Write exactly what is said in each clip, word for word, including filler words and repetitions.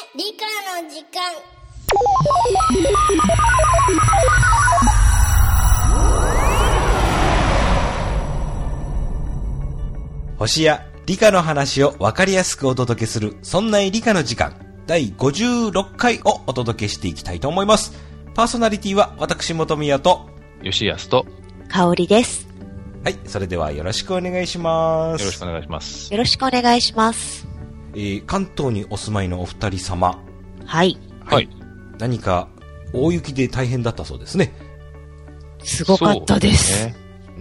理科の時間。 星や理科の話をわかりやすくお届けする、そんな理科の時間だいごじゅうろっかいをお届けしていきたいと思います。パーソナリティは私本宮と吉安と香織です。 はい、それではよろしくお願いします。 よろしくお願いします。 よろしくお願いします。 えー、関東にお住まいのお二人様、 はい、 はい、 何か大雪で大変だったそうですね。 すごかったです。 そうですね。 うん、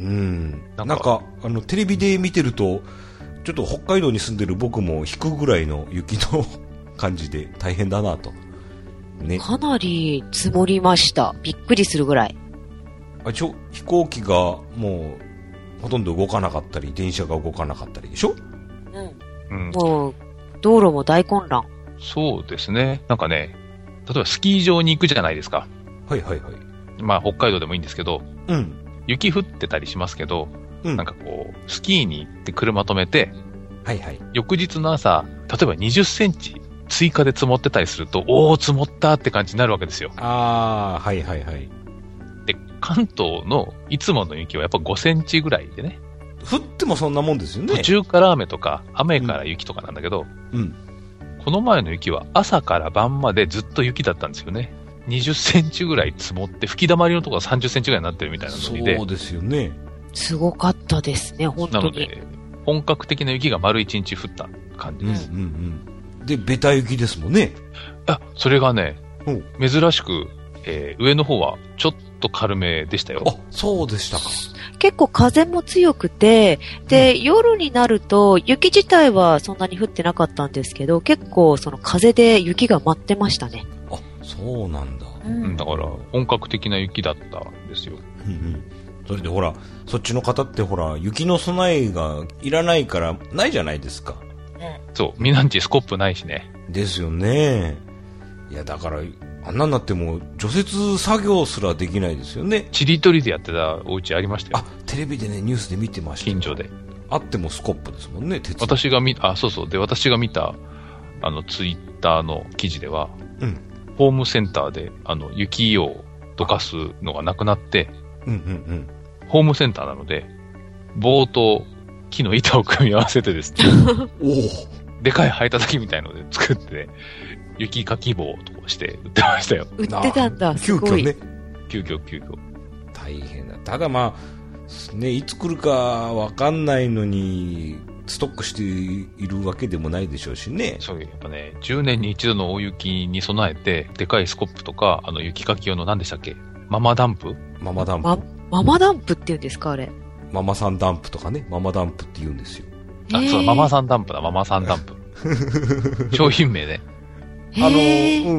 なんか、 なんかあのテレビで見てるとちょっと北海道に住んでる僕も引くぐらいの雪の感じで大変だなと、ね、 かなり積もりました。びっくりするぐらい。 あちょ飛行機がもうほとんど動かなかったり電車が動かなかったりでしょ。 うん、 うん、 もう道路も大混乱。 そうですね。なんかね、例えばスキー場に行くじゃないですか。 はいはいはい。 まあ北海道でもいいんですけど、 うん、 雪降ってたりしますけど、 うん、 なんかこうスキーに行って車止めて、 はいはい、 翌日の朝、例えばにじゅっセンチ追加で積もってたりすると、おー積もったって感じになるわけですよ。 ああ、はいはいはい。 で、関東のいつもの雪はやっぱごセンチぐらいでね。 降ってもそんなもんですよね。 途中から雨とか雨から雪とかなんだけど、 うん、うん、 この前の雪は朝から晩までずっと雪だったんですよね。にじゅっセンチぐらい積もって吹き溜まりのところがさんじゅっセンチぐらいになってるみたいなので。 そうですよね。 すごかったですね、本当に。 なので本格的な雪が丸一日降った感じです。 うんうんうん。でベタ雪ですもんね。 あ、それがね、 うん、 珍しく、えー、上の方はちょっと軽めでしたよ。 あ、そうでしたか。 結構風も強くて、で、うん、夜になると雪自体はそんなに降ってなかったんですけど、結構その風で雪が舞ってましたね。 あ、そうなんだ。 うん、だから本格的な雪だったんですよ。 うんうん。それでほら、そっちの方ってほら、雪の備えがいらないからないじゃないですか。 そう、みんなんちスコップないしね。 ですよね。いや、だから、あんなになっても除雪作業すらできないですよね。 ちりとりでやってたお家ありましたよ。 あ、テレビでね、ニュースで見てました。 近所で。 あってもスコップですもんね、鉄。 私が見、あ、そうそう。で、私が見た、あの、ツイッターの記事では、 うん。 ホームセンターで、あの、雪をどかすのがなくなって、 うんうんうん。 ホームセンターなので、棒と木の板を組み合わせてですね、 おでかい排他滝みたいので作って、雪かき棒とかして売ってましたよ。 売ってたんだ、すごい。 急遽ね。 急遽、急遽。 大変だ。ただまあ、ね、いつ来るかわかんないのに、ストックしているわけでもないでしょうしね。 そう、やっぱね、じゅうねんに一度の大雪に備えて、でかいスコップとか、あの、雪かき用の何でしたっけ？ママダンプ？ ママダンプ。 ま、ママダンプって言うんですか、あれ。 ママさんダンプとかね、ママダンプって言うんですよ。 あ、そう、ママさんダンプだ、ママさんダンプ。商品名ね。 あの、うん、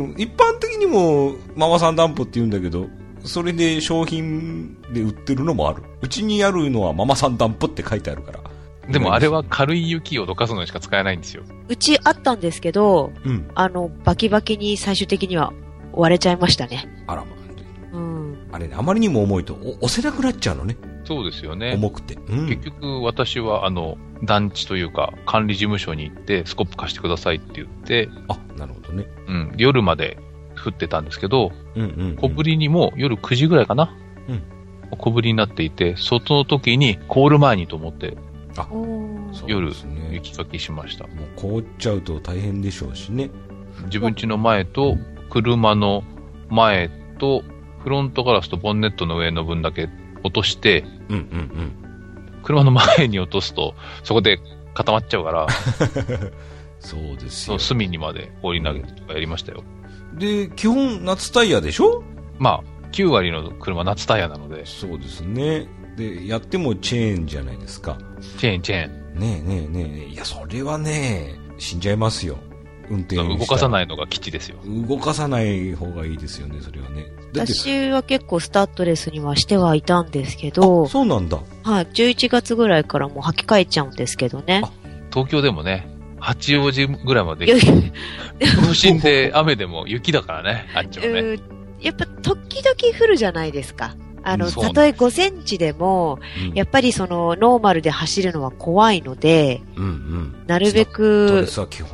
一般的にもママさんダンプって言うんだけど、それで商品で売ってるのもある。うちにあるのはママさんダンプって書いてあるから。 でもあれは軽い雪をどかすのにしか使えないんですよ。 うちあったんですけど、うん、あの、バキバキに最終的には割れちゃいましたね。 あらまあ。 うん。 あれね、あまりにも重いと押せなくなっちゃうのね。 そうですよね。 重くて。うん、 結局私はあの、団地というか管理事務所に行ってスコップ貸してくださいって言って、 あ、なるほどね。 うん、夜まで降ってたんですけど、 うんうんうん、 小降りにも夜くじぐらいかな、うん、小降りになっていて、その時に凍る前にと思って、 あ、 夜雪かきしました。 もう凍っちゃうと大変でしょうしね。 自分家の前と車の前とフロントガラスとボンネットの上の分だけ落として、 うんうんうん、 車の前に落とすとそこで固まっちゃうからそうですよ。 隅にまで放り投げてとかやりましたよ。 で、基本夏タイヤでしょ？ まあきゅう割の車夏タイヤなので。 そうですね。で、やってもチェーンじゃないですか。 チェーンチェーン。 ねえねえねえ。いや、それはね、死んじゃいますよ。運転したら。 動かさないのが基地ですよ。 動かさない方がいいですよね、それはね。 私は結構スタッドレスにはしてはいたんですけど。 あ、そうなんだ。 はい。じゅういちがつぐらいからもう履き替えちゃうんですけどね。 東京でもね、八王子ぐらいまで。都心で雨でも雪だからね、あっちもね。 やっぱ時々降るじゃないですか。あの、たとえごセンチでも、うん、やっぱりその、ノーマルで走るのは怖いので、 うんうん、 なるべく、 スタッドレスは基本よ。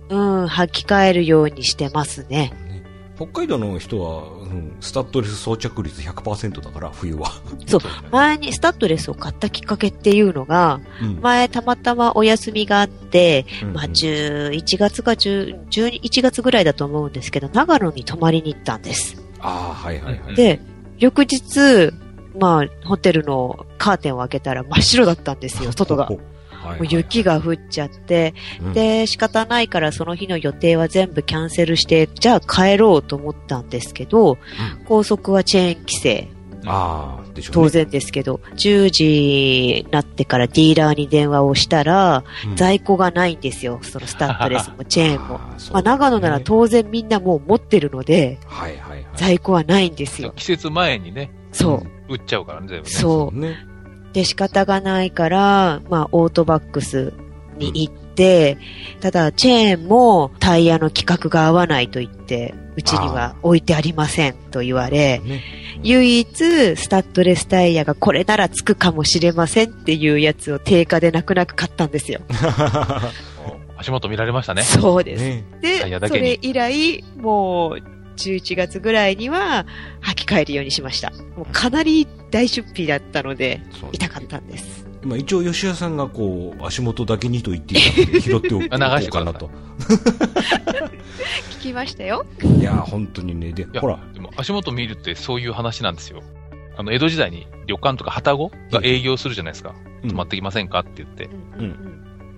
うん、履き替えるようにしてますね。 ね、北海道の人は、うん、スタッドレス装着率 ひゃくパーセント だから、冬は。 そう。前にスタッドレスを買ったきっかけっていうのが、うん、前たまたまお休みがあって、うんうん、まあ、じゅういちがつかじゅういちがつぐらいだと思うんですけど、長野に泊まりに行ったんです。 ああ、はいはいはい。 で、翌日、まあ、ホテルのカーテンを開けたら真っ白だったんですよ、外が。もう雪が降っちゃって、うん、で、仕方ないからその日の予定は全部キャンセルして、じゃあ帰ろうと思ったんですけど、うん、高速はチェーン規制。 ああ、でしょうね。 当然ですけど、じゅうじになってからディーラーに電話をしたら、うん、在庫がないんですよ。そのスタッドレスもチェーンも。あ、ね、まあ、長野なら当然みんなもう持ってるので、 はいはいはい、 在庫はないんですよ。 季節前にね。 そう。 売っちゃうからね、全部ね。 そう。ね、で、仕方がないから、まあ、オートバックスに行って、うん、ただ、チェーンもタイヤの規格が合わないと言って、うちには置いてありませんと言われ、ね、うん、唯一、スタッドレスタイヤがこれならつくかもしれませんっていうやつを定価で泣く泣く買ったんですよ。 足元見られましたね。 そうです。ね、で、 タイヤだけにそれ以来、もう、じゅういちがつぐらいには履き替えるようにしました。もうかなり大出費だったので、痛かったんです。 今一応吉谷さんがこう、足元だけにと言っていたので拾っておこうかなと。 聞きましたよ。 いや、本当にね。で、ほら。 でも足元見るってそういう話なんですよ。あの、江戸時代に旅館とか旅籠が営業するじゃないですか。うん、泊まってきませんかって言って。うん、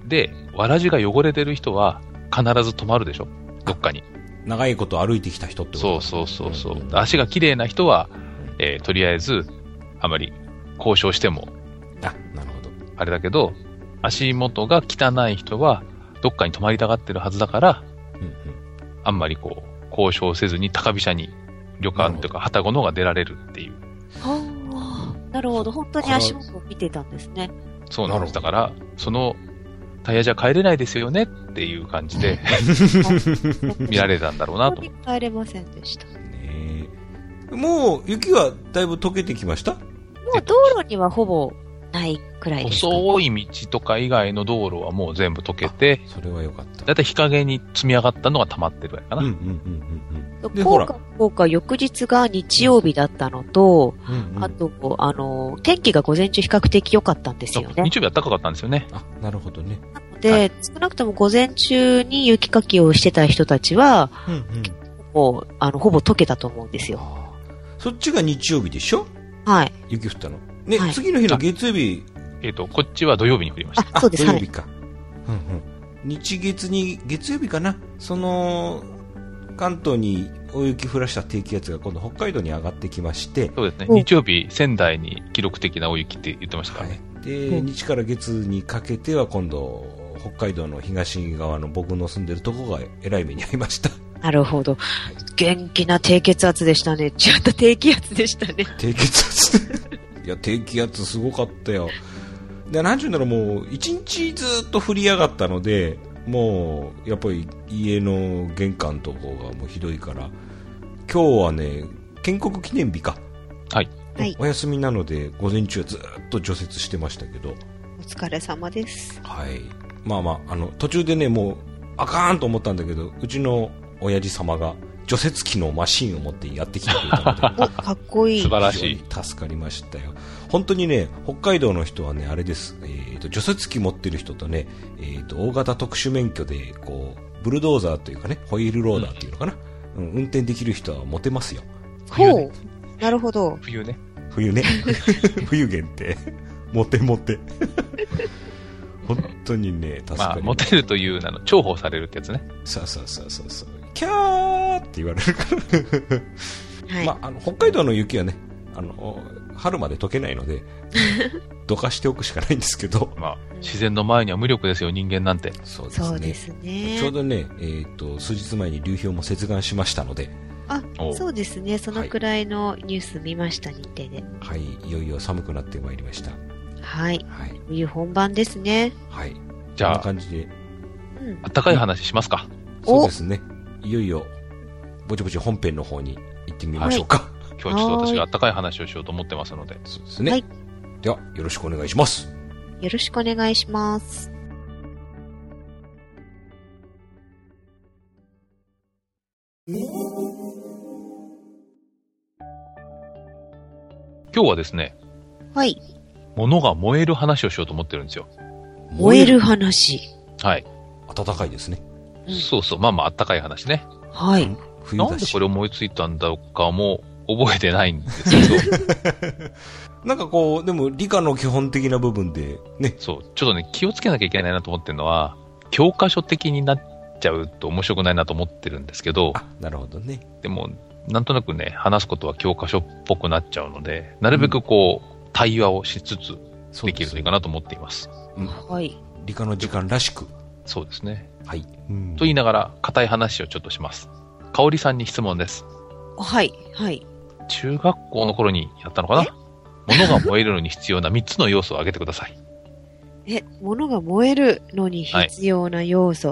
で、わらじが汚れてる人は必ず泊まるでしょ、どっかに。 長いこと歩いてきた人ってことそうそうそうそう、うん、足が綺麗な人は、えー、とりあえずあまり交渉してもあ、なるほど、 あれだけど、足元が汚い人はどっかに泊まりたがってるはずだから、うんうん、あんまりこう交渉せずに高飛車に旅館とか旅籠の方が出られるっていう。 はあ、なるほど。本当に足元を見てたんですね。 そうなんです。だからそのタイヤじゃ帰れないですよねっていう感じで見られたんだろうなと。 本当に帰れませんでした。 ね、もう雪はだいぶ溶けてきました？もう道路にはほぼないくらいですか、ね。 細い道とか以外の道路はもう全部溶けて、 それは良かった。 だいたい日陰に積み上がったのが溜まってるぐらいかな。うんうんうんうん。で、ほら。福岡翌日が日曜日だったのと、うんうん、あと、あの、天気が午前中比較的良かったんですよね。 日曜日は暖かかったんですよね。 あ、なるほどね。 なので、はい、少なくとも午前中に雪かきをしてた人たちは、うんうん、もう、あの、ほぼ溶けたと思うんですよ。 そっちが日曜日でしょ？ はい。 雪降ったの。ね、はい、次の日の月曜日。 えっと、こっちは土曜日に降りました。 あ、そうです。 土曜日か。うんうん。日月に、月曜日かな。その、関東に大雪降らした低気圧が今度北海道に上がってきまして。 そうですね。日曜日、仙台に記録的な大雪って言ってましたからね。 はい、で、日から月にかけては今度、北海道の東側の僕の住んでるとこがえらい目に遭いました。 なるほど。はい、元気な低血圧でしたね。違った低気圧でしたね。 低血圧いや、低気圧すごかったよ。で、なんちゅうんだろう、もう、一日ずっと降りやがったので、もう、やっぱり家の玄関とかがもうひどいから、今日はね、建国記念日か。 はい。 お休みなので、午前中はずっと除雪してましたけど。 お疲れ様です。 はい。まあまあ、あの、途中でね、もう、あかんと思ったんだけど、うちの親父様が、除雪機のマシンを持ってやってきてくれたのでかっこいい。 素晴らしい。 助かりましたよ。本当にね、北海道の人はね、あれです。えーと、除雪機持ってる人とね、えーと、大型特殊免許で、こう、ブルドーザーというかね、ホイールローダーっていうのかな。うん、運転できる人はモテますよ。 ほう。ね、なるほど。 冬ね。 冬ね。冬限定。モテモテ。本当にね、助かります。まあ、 モテるという名の重宝されるってやつね。 そうそうそうそうそう。キャーって言われるから、はい、まあ、あの北海道の雪はね、あの春まで溶けないのでどかしておくしかないんですけど、 まあ、自然の前には無力ですよ、人間なんて。 そうですね。 そうですね。 ちょうどね、えーと、数日前に流氷も接岸しましたので。 あ、そうですね。そのくらいのニュース見ました、日程で。 はい、いよいよ寒くなってまいりました。 はい。はい、冬本番ですね。 はい。 じゃあ、 こんな感じで、 うん、あったかい話しますか。 そうですね。いよいよぼちぼち本編の方に行ってみましょうか。はい、 今日はちょっと私があったかい話をしようと思ってますので。 そうですね。はい、ではよろしくお願いします。 よろしくお願いします。 今日はですね、 はい。 物が燃える話をしようと思ってるんですよ。 燃える話。 はい。 暖かいですね。 うん、そうそう。まあまあ、暖かい話ね。 はい。 冬だし。なんでこれ思いついたんだろうかも覚えてないんですけど。 なんかこう、でも理科の基本的な部分でね。 そう。ちょっとね、気をつけなきゃいけないなと思ってるのは、教科書的になっちゃうと面白くないなと思ってるんですけど。 あ、なるほどね。 でも、なんとなくね、話すことは教科書っぽくなっちゃうので、なるべくこう、うん、対話をしつつ、できるといいかなと思っています。 うん、 はい。 理科の時間らしく。 そうですね。 はい。 うん、と言いながら、固い話をちょっとします。かおりさんに質問です。 はい、はい。 中学校の頃にやったのかな？物が燃えるのに必要なみっつの要素を挙げてください。 え、物が燃えるのに必要な要素。はい、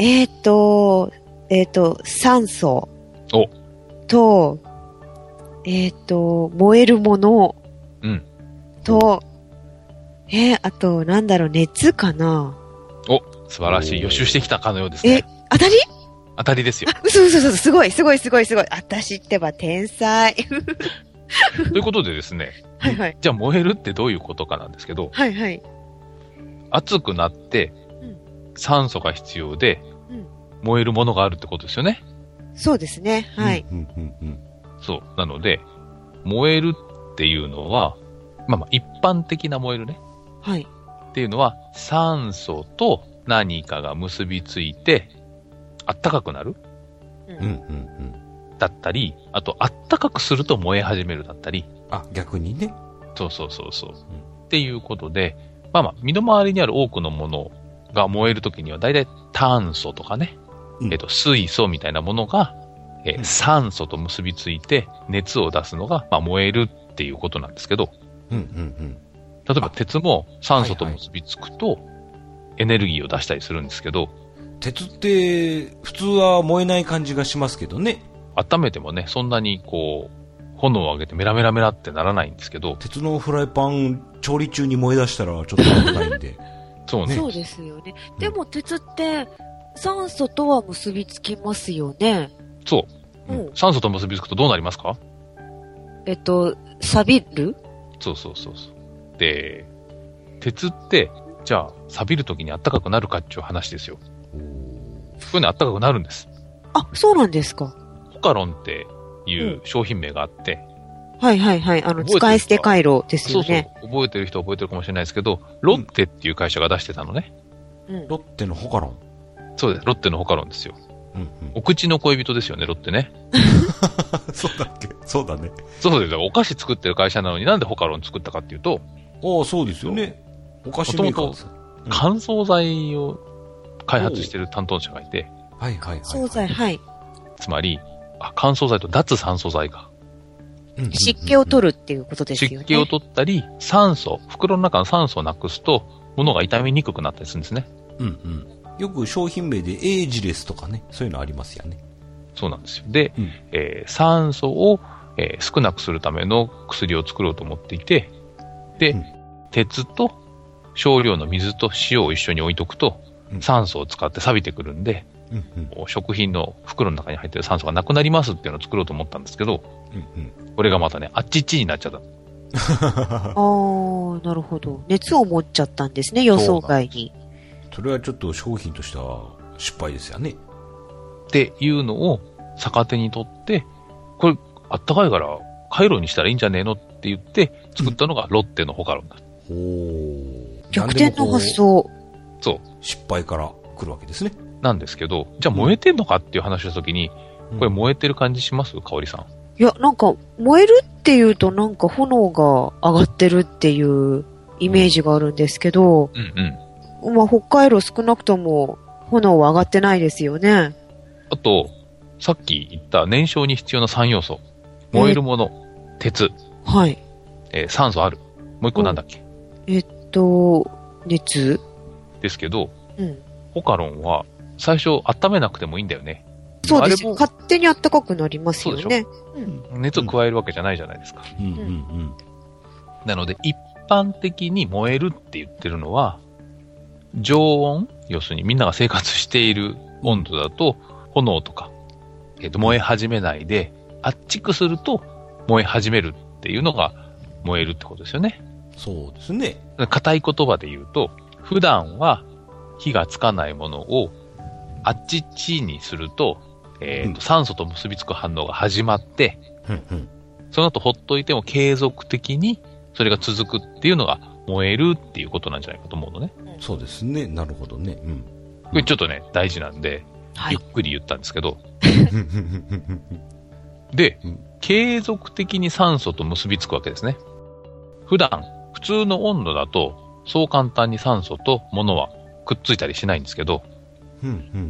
えー、っと、えー、っと、酸素。 お。 と、えー、っと、燃えるもの。 うん。 と、えー、あと、なんだろう、熱かな？ お、素晴らしい。予習してきたかのようですね。 え、当たり？ 当たりですよ。 あ、嘘嘘嘘、すごい、すごい、すごい、すごい。私ってば天才。 ということでですね。 はいはい。 じゃあ燃えるってどういうことかなんですけど。 はいはい。 熱くなって、うん、酸素が必要で、うん、燃えるものがあるってことですよね。 そうですね。はい。 うんうんうん、 そう。なので、燃えるっていうのは、まあまあ一般的な燃えるね。 はい。 っていうのは、酸素と何かが結びついて、あったかくなる、 うんうんうん、 だったり、あと、あったかくすると燃え始めるだったり。 あ、逆にね。 そうそうそうそう。うん、っていうことで、まあまあ、身の回りにある多くのものが燃えるときには、だいたい炭素とかね、うん、えっと、水素みたいなものが、えーうん、酸素と結びついて熱を出すのが、まあ、燃えるっていうことなんですけど、 うんうんうん、 例えば鉄も酸素と結びつくとエネルギーを出したりするんですけど、はいはい、 鉄って普通は燃えない感じがしますけどね。 温めてもね、そんなにこう炎を上げてメラメラメラってならないんですけど、 鉄のフライパン調理中に燃え出したらちょっと危ないんでそうね。 そうですよね。でも鉄って酸素とは結びつきますよね。 そう、うん、酸素と結びつくとどうなりますか？ えっと錆びる？ そうそうそうそう。で、鉄って、じゃあ、錆びるときに暖かくなるかっていう話ですよ。こういうの暖かくなるんです。 あ、そうなんですか。 ホカロンっていう商品名があって。 うん、はいはいはい。あの、使い捨て回路ですよね。 そうそう。覚えてる人は覚えてるかもしれないですけど、ロッテっていう会社が出してたのね。 うん、ロッテのホカロン？ そうです。ロッテのホカロンですよ。 うんうん、 お口の恋人ですよね、ロッテね。 そうだっけ？そうだね。 そうですよ。お菓子作ってる会社なのになんでホカロン作ったかっていうと。 ああ、そうですよね。お菓子メーカーです。 もともと乾燥剤を開発してる担当者がいて。 はいはいはい、はい。 乾燥剤、はい。 つまり、あ、乾燥剤と脱酸素剤か。 湿気を取るっていうことですよね。 湿気を取ったり、酸素、袋の中の酸素をなくすと、物が傷みにくくなったりするんですね。 うんうん。よく商品名でエイジレスとかね、そういうのありますよね。 そうなんですよ。で、 うん、 えー、酸素を、えー、少なくするための薬を作ろうと思っていて、で、うん、鉄と少量の水と塩を一緒に置いとくと、うん、酸素を使って錆びてくるんで、うんうん、食品の袋の中に入ってる酸素がなくなりますっていうのを作ろうと思ったんですけど、うんうん、これがまたね、あっちっちになっちゃった。 あー、なるほど。熱を持っちゃったんですね、予想外に。 それはちょっと商品としては失敗ですよね。 っていうのを逆手に取って、これあったかいから回路にしたらいいんじゃねえのって言って作ったのがロッテのホカロンだ。 うん、お逆転の発想。 そう。 失敗から来るわけですね。 なんですけど、じゃあ燃えてんのかっていう話をしたときに、うん、これ燃えてる感じします？かおりさん。 いや、なんか燃えるっていうとなんか炎が上がってるっていうイメージがあるんですけど、 うんうんまあ、北海道少なくとも炎は上がってないですよね。 あと、さっき言った燃焼に必要なさん要素。燃えるもの、鉄。 はい。 えー、酸素ある。もう一個なんだっけ？ えっと、熱ですけど、 うん、 ホカロンは最初温めなくてもいいんだよね。 そうです。勝手に暖かくなりますよね。 うん、熱を加えるわけじゃないじゃないですか。 うんうんうん、 なので、一般的に燃えるって言ってるのは、常温、要するにみんなが生活している温度だと、炎とか、ええっと、燃え始めないで、圧縮すると燃え始めるっていうのが燃えるってことですよね。 そうですね。 硬い言葉で言うと、普段は火がつかないものをあっちっちにすると、えーとうん、酸素と結びつく反応が始まって、うんうん、その後ほっといても継続的にそれが続くっていうのが燃えるっていうことなんじゃないかと思うのね。 そうですね。なるほどね。うん、 これちょっとね、大事なんで、はい、ゆっくり言ったんですけど。で、うん、継続的に酸素と結びつくわけですね。普段、普通の温度だと、そう簡単に酸素と物はくっついたりしないんですけど、うんうん、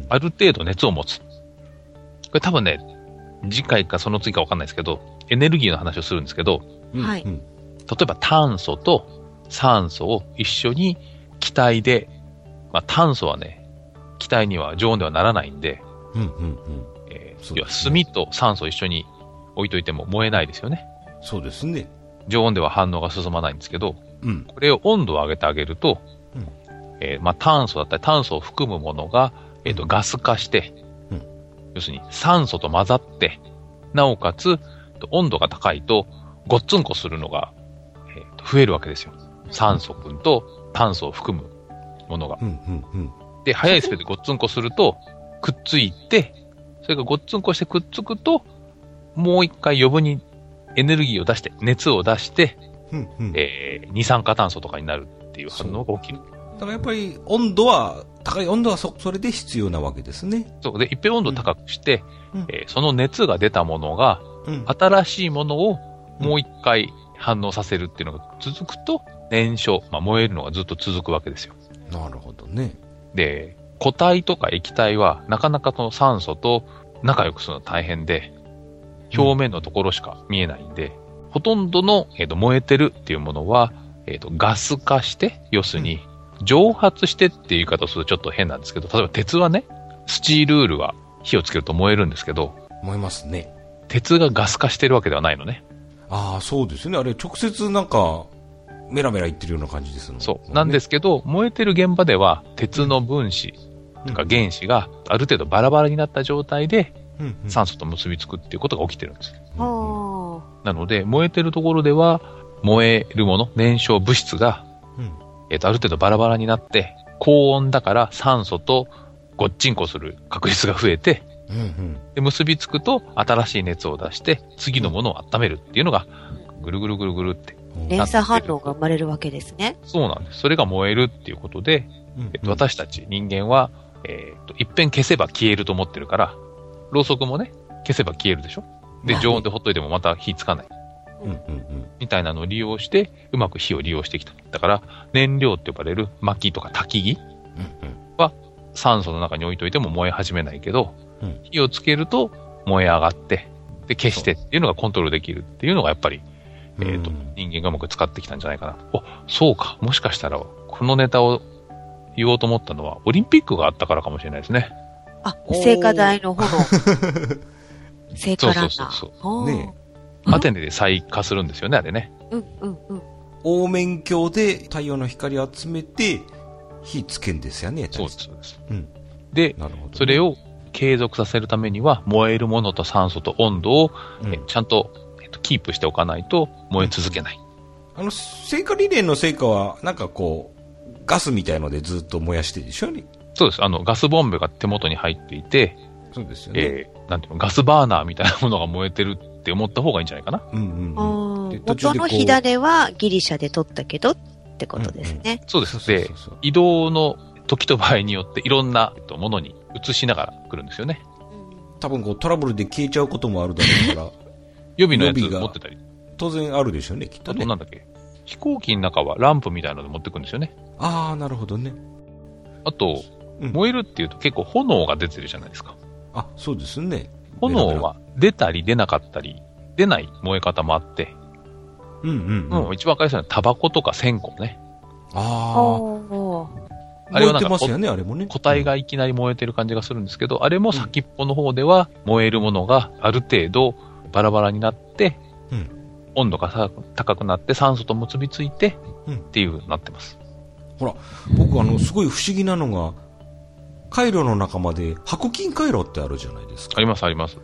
ある程度熱を持つ。これ多分ね、次回かその次か分かんないですけど、エネルギーの話をするんですけど、 はい、 例えば炭素と酸素を一緒に気体で、まあ、炭素はね、気体には常温ではならないんで、うんうんうんえー、要は炭と酸素を一緒に置いといても燃えないですよね。 そうですね。 常温では反応が進まないんですけど、うん、これを温度を上げてあげると、うんえーまあ、炭素だったり炭素を含むものが、えーと、ガス化して、うん、要するに酸素と混ざって、なおかつ温度が高いとごっつんこするのが、えー、と増えるわけですよ。酸素分と炭素を含むものが。うんうんうん、で、速いスピードでごっつんこするとくっついて、それがごっつんこしてくっつくと、もう一回余分にエネルギーを出して、熱を出して、うんうんえー、二酸化炭素とかになるっていう反応が起きる。 だからやっぱり温度は、高い温度は そ, それで必要なわけですね。 そうで、一遍温度を高くして、うんえー、その熱が出たものが、うん、新しいものをもう一回反応させるっていうのが続くと、燃焼、まあ、燃えるのがずっと続くわけですよ。 なるほどね。 で、固体とか液体はなかなかその酸素と仲良くするの大変で、表面のところしか見えないんで、うん、ほとんどの、えーと、燃えてるっていうものは、えーと、ガス化して、要するに、蒸発してっていう言い方をするとちょっと変なんですけど、例えば鉄はね、スチールールは火をつけると燃えるんですけど、 燃えますね。 鉄がガス化してるわけではないのね。 ああ、そうですね。あれ、直接なんか、メラメラいってるような感じですの、ね。 そう。なんですけど、燃えてる現場では、鉄の分子とか原子がある程度バラバラになった状態で、酸素と結びつくっていうことが起きてるんです。うんうん、なので、燃えてるところでは、燃えるもの、燃焼物質が、うんえーと、ある程度バラバラになって、高温だから酸素とごっちんこする確率が増えて、うんうん、で結びつくと新しい熱を出して、次のものを温めるっていうのが、ぐるぐるぐるぐるって。 連鎖反応が生まれるわけですね。 そうなんです。それが燃えるっていうことで、うんうんえーと、私たち人間は、えーと、一遍消せば消えると思ってるから、ろうそくもね、消せば消えるでしょ。で、常温でほっといてもまた火つかない。うんうんうん、みたいなのを利用して、うまく火を利用してきた。だから、燃料って呼ばれる薪とか焚き木は、酸素の中に置いといても燃え始めないけど、うん、火をつけると燃え上がって、で、消してっていうのがコントロールできるっていうのがやっぱり、えっと、人間がうまく使ってきたんじゃないかなと。お、そうか。もしかしたら、このネタを言おうと思ったのは、オリンピックがあったからかもしれないですね。 あ、聖火台の炎。聖火ランナー。 そうそうそうそう。ねアテネで再火するんですよね、あれね。 うんうんうん。 凹面鏡で太陽の光を集めて、火つけんですよね。 そうです、そうです。うん。で、なるほどね、それを継続させるためには、燃えるものと酸素と温度を、うん、えちゃんと、えっと、キープしておかないと燃え続けない。 うん、あの、聖火リレーの聖火は、なんかこう、ガスみたいのでずっと燃やしてるでしょうね。 そうです。あの、ガスボンベが手元に入っていて、 そうですよね。 えー、なんていうの、ガスバーナーみたいなものが燃えてるって思った方がいいんじゃないかな。うんうんうん。元の火種はギリシャで取ったけどってことですね。うんうん、 そうです。で、移動の時と場合によっていろんなものに移しながら来るんですよね。 多分こうトラブルで消えちゃうこともあるだろうから。 予備のやつ持ってたり。 当然あるでしょうね、きっとね。 あとなんだっけ。飛行機の中はランプみたいなので持ってくるんですよね。 ああ、なるほどね。 あと、うん、燃えるっていうと結構炎が出てるじゃないですか。 あ、そうですね。 炎は出たり出なかったり、出ない燃え方もあって、うんうん、うん。うん、一番わかりやすいのはタバコとか線香ね。ああ。あれはなんか、燃えてますよね、あれもね。 固体がいきなり燃えてる感じがするんですけど、うん、あれも先っぽの方では燃えるものがある程度バラバラになって、うん、温度が高くなって酸素と結びついて、うん、っていう風になってます。 ほら、僕あの、すごい不思議なのが、回路の中まで白金回路ってあるじゃないですか。 ありますあります。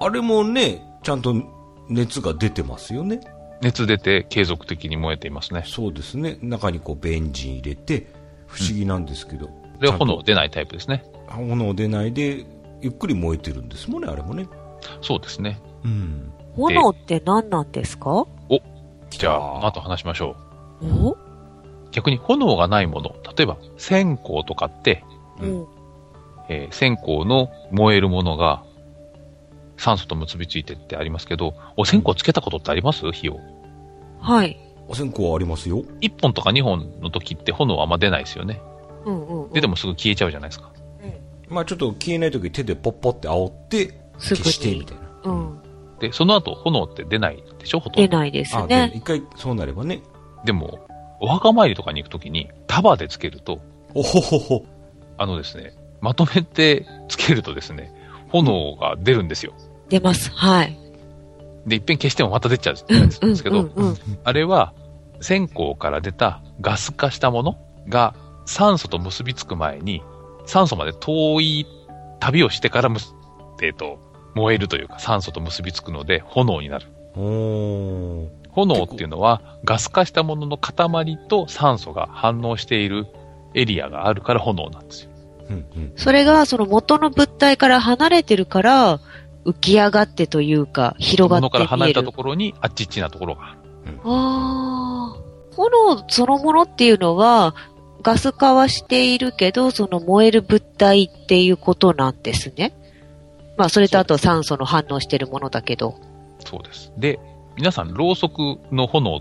あれもね、ちゃんと熱が出てますよね。 熱出て継続的に燃えていますね。 そうですね。中にこうベンジン入れて、不思議なんですけど。 うん、で、炎出ないタイプですね。 炎出ないで、ゆっくり燃えてるんですもんね、あれもね。 そうですね。 うん。 炎って何なんですか？お、 じゃあ、この後話しましょう。お？ 逆に炎がないもの、例えば線香とかって、 うんえー、線香の燃えるものが酸素と結びついてってありますけど、お線香つけたことってあります？火を。 はい。 お線香はありますよ。 いっぽんとかにほんの時って炎はあんま出ないですよね。 うんうんうん、 で、でもすぐ消えちゃうじゃないですか。 うん、まあちょっと消えない時手でポッポって煽って消してみたいな。 うん。 で、その後炎って出ないでしょ、ほとんど。 出ないですね。 一回そうなればね。 でも、お墓参りとかに行くときに束でつけると、 おほほほ。 あのですね、まとめてつけるとですね、炎が出るんですよ。 出ます。はい。 で、いっぺん消してもまた出ちゃうんですけど、 うんうんうん、 あれは、線香から出たガス化したものが酸素と結びつく前に、酸素まで遠い旅をしてからむ、えっと、燃えるというか酸素と結びつくので炎になる。 おー。 炎っていうのはガス化したものの塊と酸素が反応しているエリアがあるから炎なんですよ。 うんうん、 それがその元の物体から離れてるから浮き上がってというか広がって見える。 物から離れたところにあっちっちなところがある。 うん、あー。炎そのものっていうのはガス化はしているけどその燃える物体っていうことなんですね。まあそれとあと酸素の反応してるものだけど。 そうです。で、皆さんろうそくの炎って、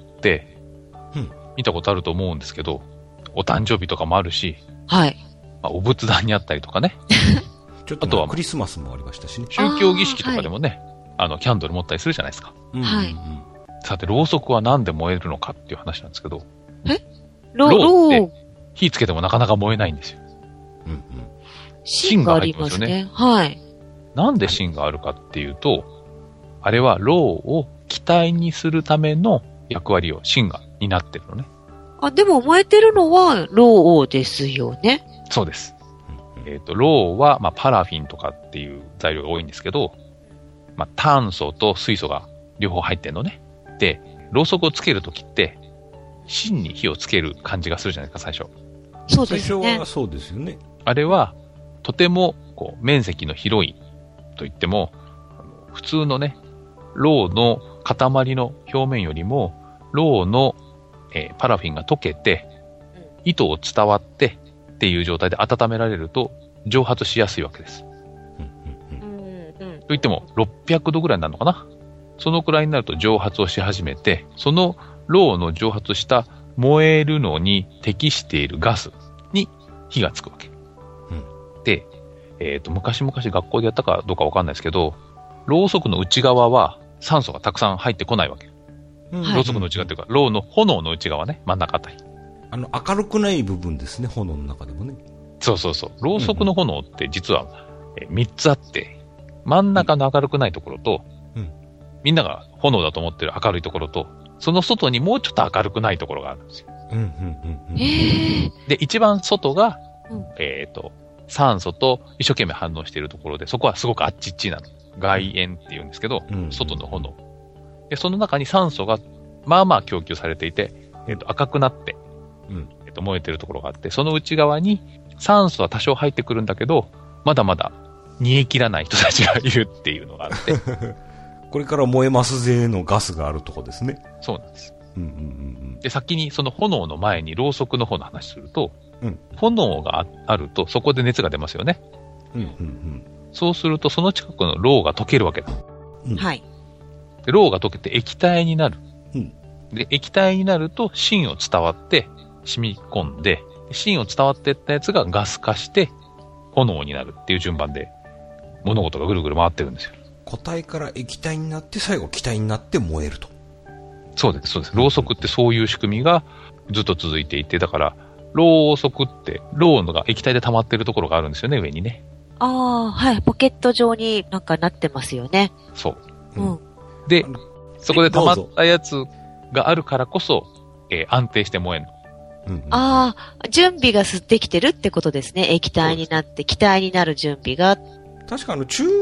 うん、見たことあると思うんですけど、お誕生日とかもあるし、 はい。 まあ、お仏壇にあったりとかね。 ちょっとあとはクリスマスもありましたしね。 宗教儀式とかでもね、あ, あの、キャンドル持ったりするじゃないですか。 はい。 さて、ろうそくはなんで燃えるのかっていう話なんですけど、 えろうって火つけてもなかなか燃えないんですよ。 うんうん。 芯がありますね。はい。 なんで芯があるかっていうと、あれはろうを気体にするための役割を芯が担ってるのね。 あ、でも燃えてるのはろうですよね。 そうです。えっと、ろうは、まあ、パラフィンとかっていう材料が多いんですけど、まあ、炭素と水素が両方入ってんのね。で、ろうそくをつけるときって、芯に火をつける感じがするじゃないですか、最初。 そうですね。 最初はそうですよね。 あれは、とても、こう、面積の広いと言っても、普通のね、ろうの塊の表面よりも、ろうの、えー、パラフィンが溶けて、糸を伝わってっていう状態で温められると蒸発しやすいわけです。 うんうんうん、 と言ってもろっぴゃくどぐらいになるのかな。そのくらいになると蒸発をし始めて、そのろうの蒸発した燃えるのに適しているガスに火がつくわけ。うん、で、えっと、昔々学校でやったかどうかわかんないですけど、ろうそくの内側は酸素がたくさん入ってこないわけ。うん、ろうそくの内側というか、ろうの炎の内側ね、真ん中あたり。 あの、明るくない部分ですね、炎の中でもね。 そうそうそう。ろうそくの炎って実はみっつあって、真ん中の明るくないところと、うん、みんなが炎だと思ってる明るいところと、その外にもうちょっと明るくないところがあるんですよ。 うんうんうんうん、 で、一番外が、うん、えっと、酸素と一生懸命反応しているところで、そこはすごくあっちっちなの。外縁って言うんですけど、うん、外の炎。で、その中に酸素が、まあまあ供給されていて、えっと、赤くなって、うんえっと、燃えてるところがあって、その内側に酸素は多少入ってくるんだけど、まだまだ煮え切らない人たちがいるっていうのがあって。 これから燃えますぜのガスがあるとこですね。 そうなんです。 うんうんうんうん、 で、先にその炎の前にろうそくの方の話すると、 うん、 炎があるとそこで熱が出ますよね。 うんうんうん、 そうするとその近くのろうが溶けるわけだ。 うん、はい。 で、ろうが溶けて液体になる。 うん、 で、液体になると芯を伝わって染み込んで、芯を伝わっていったやつがガス化して炎になるっていう順番で物事がぐるぐる回ってるんですよ。 固体から液体になって最後気体になって燃えると。 そうです、そうです。ろうそくってそういう仕組みがずっと続いていて、だからろうそくってろうのが液体で溜まってるところがあるんですよね、上にね。 ああ、はい。ポケット状になんかなってますよね。 そう。 うん。 で、そこで溜まったやつがあるからこそ、えー、安定して燃えるの。 うんうん、ああ、準備が吸ってきてるってことですね。液体になって、気体になる準備が。 確かあの、中学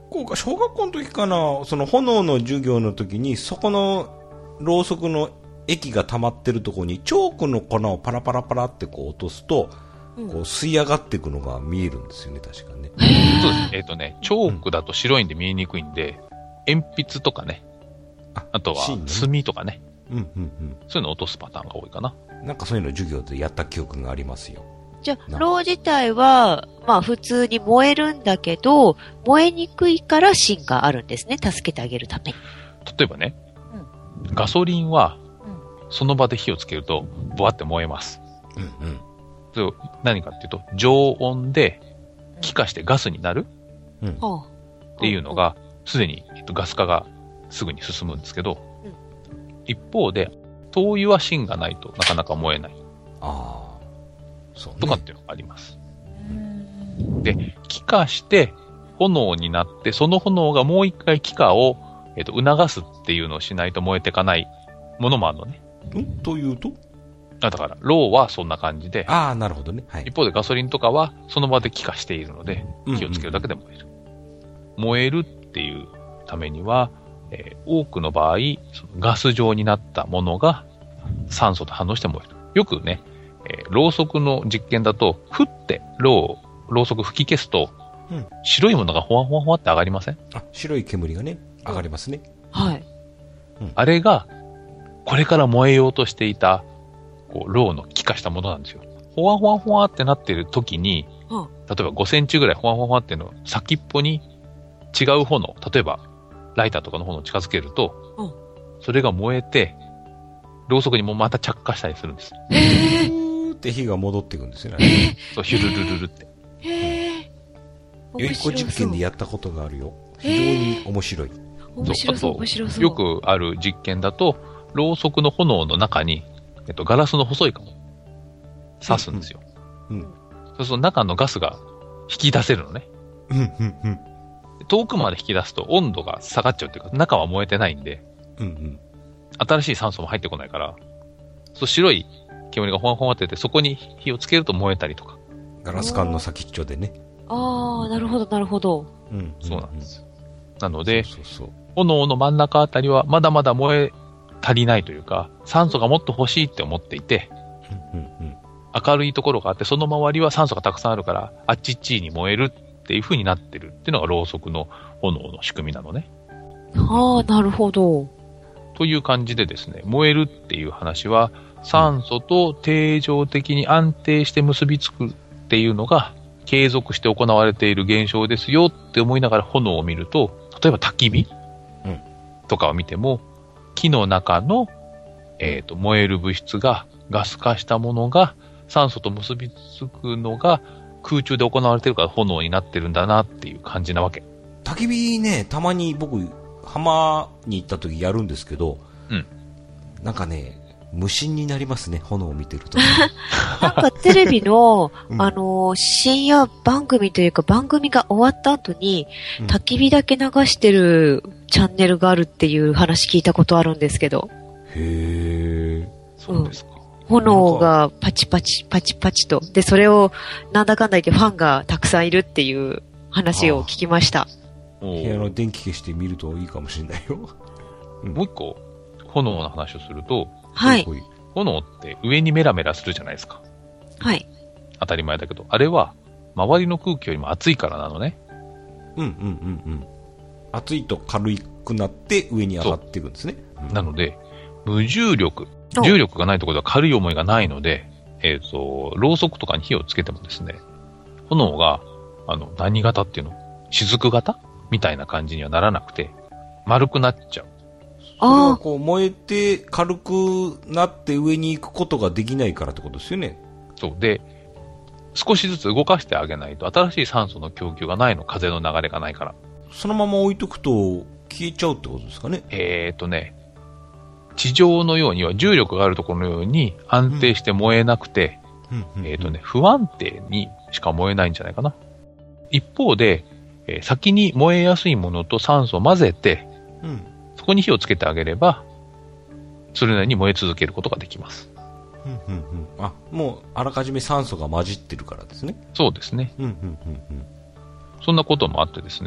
校か、小学校の時かな、その炎の授業の時に、そこのろうそくの液が溜まってるところに、チョークの粉をパラパラパラってこう落とすと、こう吸い上がっていくのが見えるんですよね、確かね。 そうです。えっ、ー、とね、チョークだと白いんで見えにくいんで、鉛筆とかね、あ, あとは墨とかね、うんうんうん、そういうのを落とすパターンが多いかな。 なんかそういうの授業でやった記憶がありますよ。 じゃあ、ろう自体は、まあ普通に燃えるんだけど、燃えにくいから芯があるんですね。助けてあげるために。 例えばね、うん、ガソリンは、その場で火をつけると、ボワって燃えます。うんうん、それを何かっていうと、常温で気化してガスになる、うん、っていうのが、すでに、えっと、ガス化がすぐに進むんですけど、うん、一方で、灯油は芯がないとなかなか燃えない。ああ。そうね。とかっていうのがあります。で、気化して炎になって、その炎がもう一回気化を、えっと、促すっていうのをしないと燃えていかないものもあるのね。 んというとあ、だから、ろうはそんな感じで。 ああ、なるほどね。はい。 一方でガソリンとかはその場で気化しているので、火をつけるだけで燃える。うんうん、燃えるっていうためには、えー、多くの場合、そのガス状になったものが酸素と反応して燃える。よくね、えー、ろうそくの実験だと、ふって、ろう、ろうそく吹き消すと、うん、白いものがほわほわほわって上がりません？ あ、白い煙がね、上がりますね。 はい。 うん、あれが、これから燃えようとしていた、こう、ろうの気化したものなんですよ。ほわほわほわってなってる時に、うん、例えばごセンチぐらいほわほわほわっていうのを先っぽに違う炎、例えば、ライターとかの炎を近づけると、うん、それが燃えて、ろうそくにもまた着火したりするんです。 へーって火が戻っていくんですよね。 そう、ヒュルルルルって。 へー。よいこ実験でやったことがあるよ。非常に面白い。 面白そう、面白そう。 よくある実験だと、ろうそくの炎の中に、えっと、ガラスの細い管を刺すんですよ。うんうん、そうすると中のガスが引き出せるのね。うんうんうん、遠くまで引き出すと温度が下がっちゃうっていうか、中は燃えてないんで、うんうん、新しい酸素も入ってこないから、そう白い煙がほわほわってて、そこに火をつけると燃えたりとか。 ガラス管の先っちょでね。 ああ、なるほど、なるほど。 うん、そうなんですよ。なので、そうそうそう、炎の真ん中あたりはまだまだ燃え足りないというか、酸素がもっと欲しいって思っていて、うんうんうん、明るいところがあって、その周りは酸素がたくさんあるから、あっちっちに燃えるっていう風になってるっていうのがろうそくの炎の仕組みなのね。 ああ、なるほど。 という感じでですね、燃えるっていう話は、酸素と定常的に安定して結びつくっていうのが、継続して行われている現象ですよって思いながら炎を見ると、例えば焚き火、うん、とかを見ても、木の中の、えーと、燃える物質がガス化したものが酸素と結びつくのが空中で行われてるから炎になってるんだなっていう感じなわけ。 焚き火ね、たまに僕浜に行った時やるんですけど、うん、なんかね、無心になりますね、炎を見てると。 なんかテレビの、うん、あの、深夜番組というか番組が終わった後に、うん、焚き火だけ流してるチャンネルがあるっていう話聞いたことあるんですけど。 へー。そうですか。 うん、炎がパチパチ、パチパチと。で、それをなんだかんだ言ってファンがたくさんいるっていう話を聞きました。 部屋の電気消して見るといいかもしれないよ。 うん、もう一個、炎の話をすると、 はい。 炎って上にメラメラするじゃないですか。 はい。 当たり前だけど、あれは周りの空気よりも熱いからなのね。 うんうんうんうん。熱いと軽くなって上に上がっていくんですね。 うん、なので、無重力、重力がないところでは軽い思いがないので、えっと、ろうそくとかに火をつけてもですね、炎が、あの、何型っていうの？雫型みたいな感じにはならなくて、丸くなっちゃう。 それはこう燃えて軽くなって上に行くことができないからってことですよね。 そうで、少しずつ動かしてあげないと新しい酸素の供給がないの、風の流れがないから。 そのまま置いとくと消えちゃうってことですかね。 えーとね、地上のようには重力があるところのように安定して燃えなくて、うんうんうん、えーとね、不安定にしか燃えないんじゃないかな。一方で、えー、先に燃えやすいものと酸素を混ぜて、うん、そこに火をつけてあげれば、それなりに燃え続けることができます。 うんうんうん、あ、もうあらかじめ酸素が混じってるからですね。 そうですね。うんうんうんうん、そんなこともあってですね、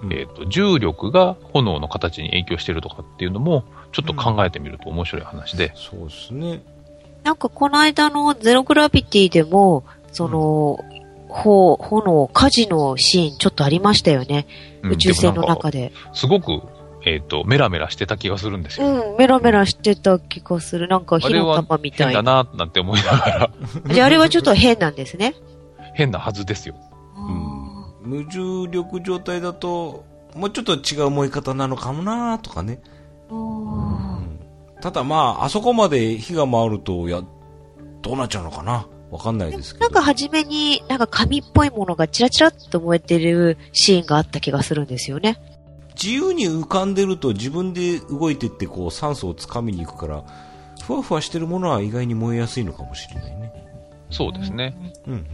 うん、えっと、重力が炎の形に影響してるとかっていうのも、ちょっと考えてみると面白い話で。 うん、そうですね。 なんかこの間のゼログラビティでも、その、うん、ほ炎、火事のシーンちょっとありましたよね。うん、宇宙船の中で。 すごく、えっと、メラメラしてた気がするんですよ。 うん、メラメラしてた気がする。なんか火の玉みたいな。 変だな、なんて思いながら。 じゃああれはちょっと変なんですね。 変なはずですよ。 うん、無重力状態だと、もうちょっと違う燃え方なのかもなとかね。うん、ただまあ、あそこまで火が回ると、や、どうなっちゃうのかなわかんないですけど。 なんか初めになんか紙っぽいものがチラチラっと燃えてるシーンがあった気がするんですよね。 自由に浮かんでると自分で動いてってこう酸素をつかみに行くから、ふわふわしてるものは意外に燃えやすいのかもしれないね。 そうですね。 うんうんうんうんうん。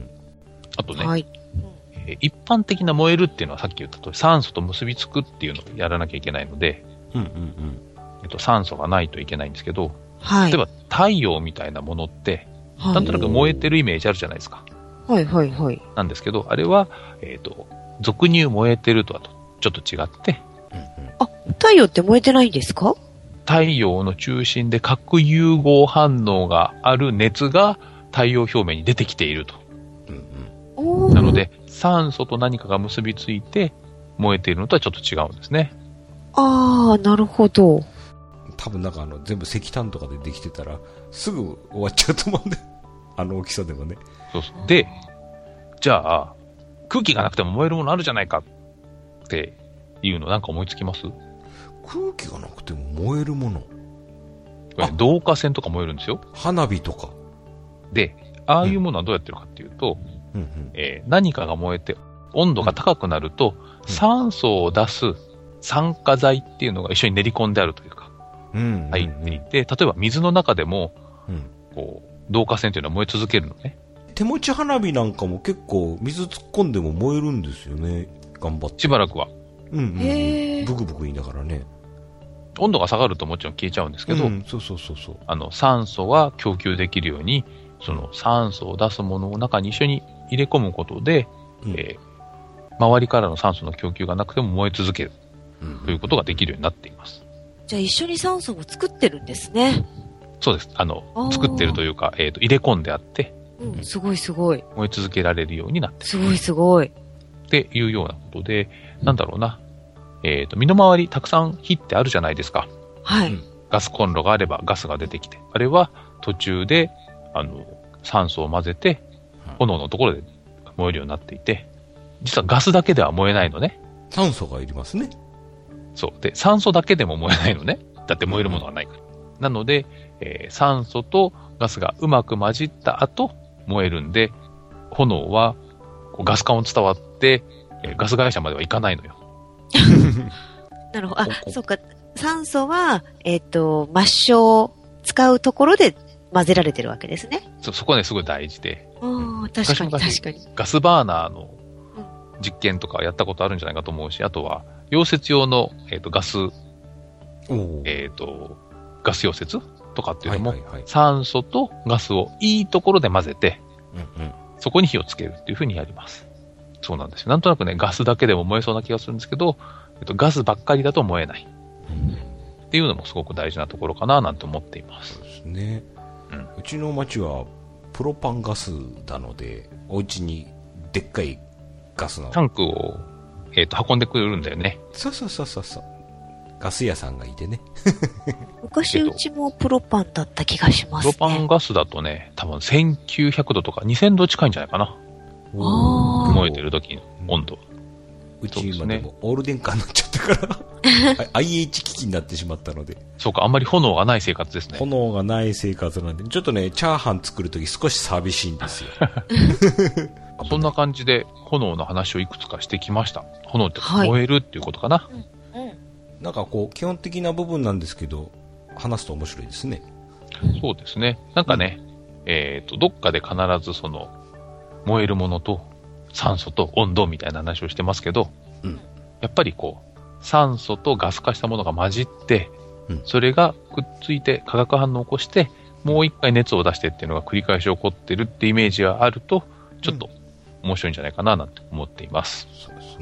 あとね、 はい、えー、一般的な燃えるっていうのはさっき言った通り酸素と結びつくっていうのをやらなきゃいけないので、うんうんうん、えっと、酸素がないといけないんですけど、はい、例えば太陽みたいなものって、はい、なんとなく燃えてるイメージあるじゃないですか。 はいはいはい。 なんですけど、あれは、えっと、俗に言う燃えてるとはちょっと違って、 うんうん、あ、太陽って燃えてないんですか？ 太陽の中心で核融合反応がある熱が太陽表面に出てきていると。うんうん、なので、酸素と何かが結びついて燃えているのとはちょっと違うんですね。 ああ、なるほど。 多分なんかあの全部石炭とかでできてたらすぐ終わっちゃうと思うんで、あの大きさでもね。 そうそう。で、じゃあ空気がなくても燃えるものあるじゃないかっていうのなんか思いつきます？ 空気がなくても燃えるもの。 導火線とか燃えるんですよ。 花火とか。 で、ああいうものはどうやってるかっていうと、うんうんえー、何かが燃えて温度が高くなると、うん、酸素を出す酸化剤っていうのが一緒に練り込んであるというか、うん入っていて、例えば水の中でも、うん、こう導火線っていうのは燃え続けるのね。 手持ち花火なんかも結構水突っ込んでも燃えるんですよね。頑張って。 しばらくは。 うんうん、へー。ブクブク言いながらね。 温度が下がるともちろん消えちゃうんですけど、うん、 そうそうそうそう。 あの酸素は供給できるように、その酸素を出すものを中に一緒に入れ込むことで、うんえー、周りからの酸素の供給がなくても燃え続ける、うん、ということができるようになっています。 じゃあ一緒に酸素も作ってるんですね。 そうです。あの作ってるというか、えーと、入れ込んであって、 うん、すごいすごい。 燃え続けられるようになってる。 すごいすごい。 っていうようなことで、なんだろうな。えっと、身の回りたくさん火ってあるじゃないですか。 はい。 ガスコンロがあればガスが出てきて、あれは途中で、あの、酸素を混ぜて、炎のところで燃えるようになっていて、実はガスだけでは燃えないのね。 酸素がいりますね。 そう。で、酸素だけでも燃えないのね。だって燃えるものはないから。うん、なので、えー、酸素とガスがうまく混じった後、燃えるんで、炎はガス管を伝わって、えー、ガス会社までは行かないのよ。 なるほど。あ、そうか。酸素は、えっと、抹消を使うところで混ぜられてるわけですね。 そ、そこはね、すごい大事で。 ああ、確かに確かに。 ガスバーナーの実験とかやったことあるんじゃないかと思うし、あとは、溶接用の、えっと、ガス、えっと、ガス溶接とかっていうのも、はいはいはい、酸素とガスをいいところで混ぜて、うんうん、そこに火をつけるっていう風にやります。そうなんですよ。なんとなくね、ガスだけでも燃えそうな気がするんですけど、えっと、ガスばっかりだと燃えない。うん、っていうのもすごく大事なところかななんて思っています。 そうですね。うん、うちの町はプロパンガスなので、お家にでっかいガスのタンクを、えー、と運んでくれるんだよね。 そうそうそうそうそう。ガス屋さんがいてね。 昔うちもプロパンだった気がしますね。 プロパンガスだとね、多分せんきゅうひゃくどとかにせんど近いんじゃないかな。燃えてる時の温度。 うち今でもオール電化になっちゃったからアイエイチ 機器になってしまったので。 そうか、あんまり炎がない生活ですね。 炎がない生活なんで、ちょっとね、チャーハン作るとき少し寂しいんですよ。 そんな感じで炎の話をいくつかしてきました。炎って燃えるっていうことかな。はい、 うんうん、なんかこう、基本的な部分なんですけど、話すと面白いですね。 そうですね。なんかね、うん、えっと、どっかで必ずその、燃えるものと酸素と温度みたいな話をしてますけど、うん、やっぱりこう、酸素とガス化したものが混じって、うん、それがくっついて化学反応を起こして、もう一回熱を出してっていうのが繰り返し起こってるってイメージがあると、ちょっと面白いんじゃないかななんて思っています。 うん、そうですね。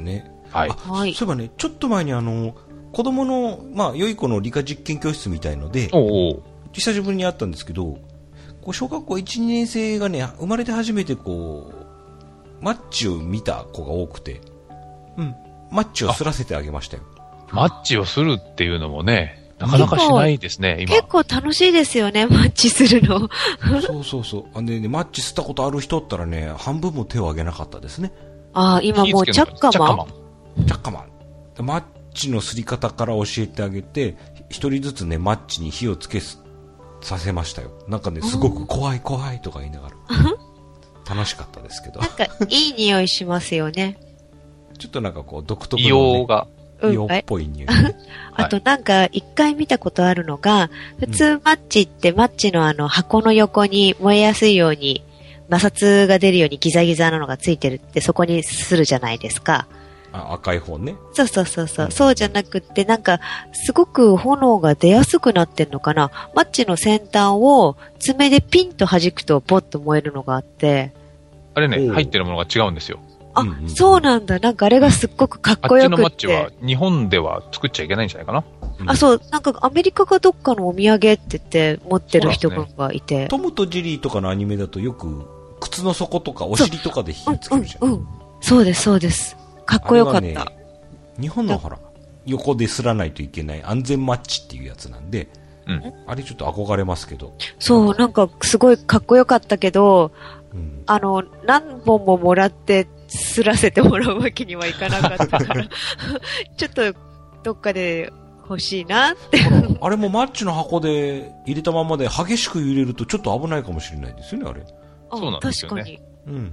はい。 はい。そういえばね、ちょっと前にあの、子供の、まあ、良い子の理科実験教室みたいので、 おうおう久しぶりに会ったんですけど、こう小学校いち、にねん生がね、生まれて初めてこう、マッチを見た子が多くて、うん、マッチをすらせてあげましたよ。 マッチをするっていうのもね、なかなかしないですね、今。 結構楽しいですよね、マッチするの。 そうそうそう。あでね、マッチ吸ったことある人ったらね、半分も手を挙げなかったですね。 ああ、今もうチャッカマン。 チャッカマン。マッチの吸り方から教えてあげて、一人ずつね、マッチに火をつけさせましたよ。なんかね、すごく怖い怖いとか言いながら。楽しかったですけど。 なんか、いい匂いしますよね。 ちょっとなんかこう、独特の、 ね、硫黄が。 硫黄っぽい匂い、 ね。あとなんか、一回見たことあるのが、普通マッチってマッチのあの箱の横に燃えやすいように、摩擦が出るようにギザギザなのがついてるって、そこにするじゃないですか。 あ、赤い方ね。 そうそうそうそう。そうじゃなくって、なんか、すごく炎が出やすくなってんのかな。マッチの先端を爪でピンと弾くとポッと燃えるのがあって。 あれね、入ってるものが違うんですよ。 あ、うんうん、そうなんだ。なんかあれがすっごくかっこよくて。 あっちのマッチは日本では作っちゃいけないんじゃないかな。 うん、あ、そう。なんかアメリカかどっかのお土産って言って持ってる人がいて。 ね、トムとジェリーとかのアニメだとよく靴の底とかお尻とかで火つけるじゃん。 うん、うん、うん。そうです、そうです。かっこよかった。ね、 日本のほら、横ですらないといけない安全マッチっていうやつなんで、うん、あれちょっと憧れますけど。 そう、なんかすごいかっこよかったけど、うん、あの、何本ももらってすらせてもらうわけにはいかなかったから、ちょっとどっかで欲しいなって。 あれもマッチの箱で入れたままで激しく揺れるとちょっと危ないかもしれないですよね、あれ。 そうなんですよね。 確かに。 うんうんうんうん。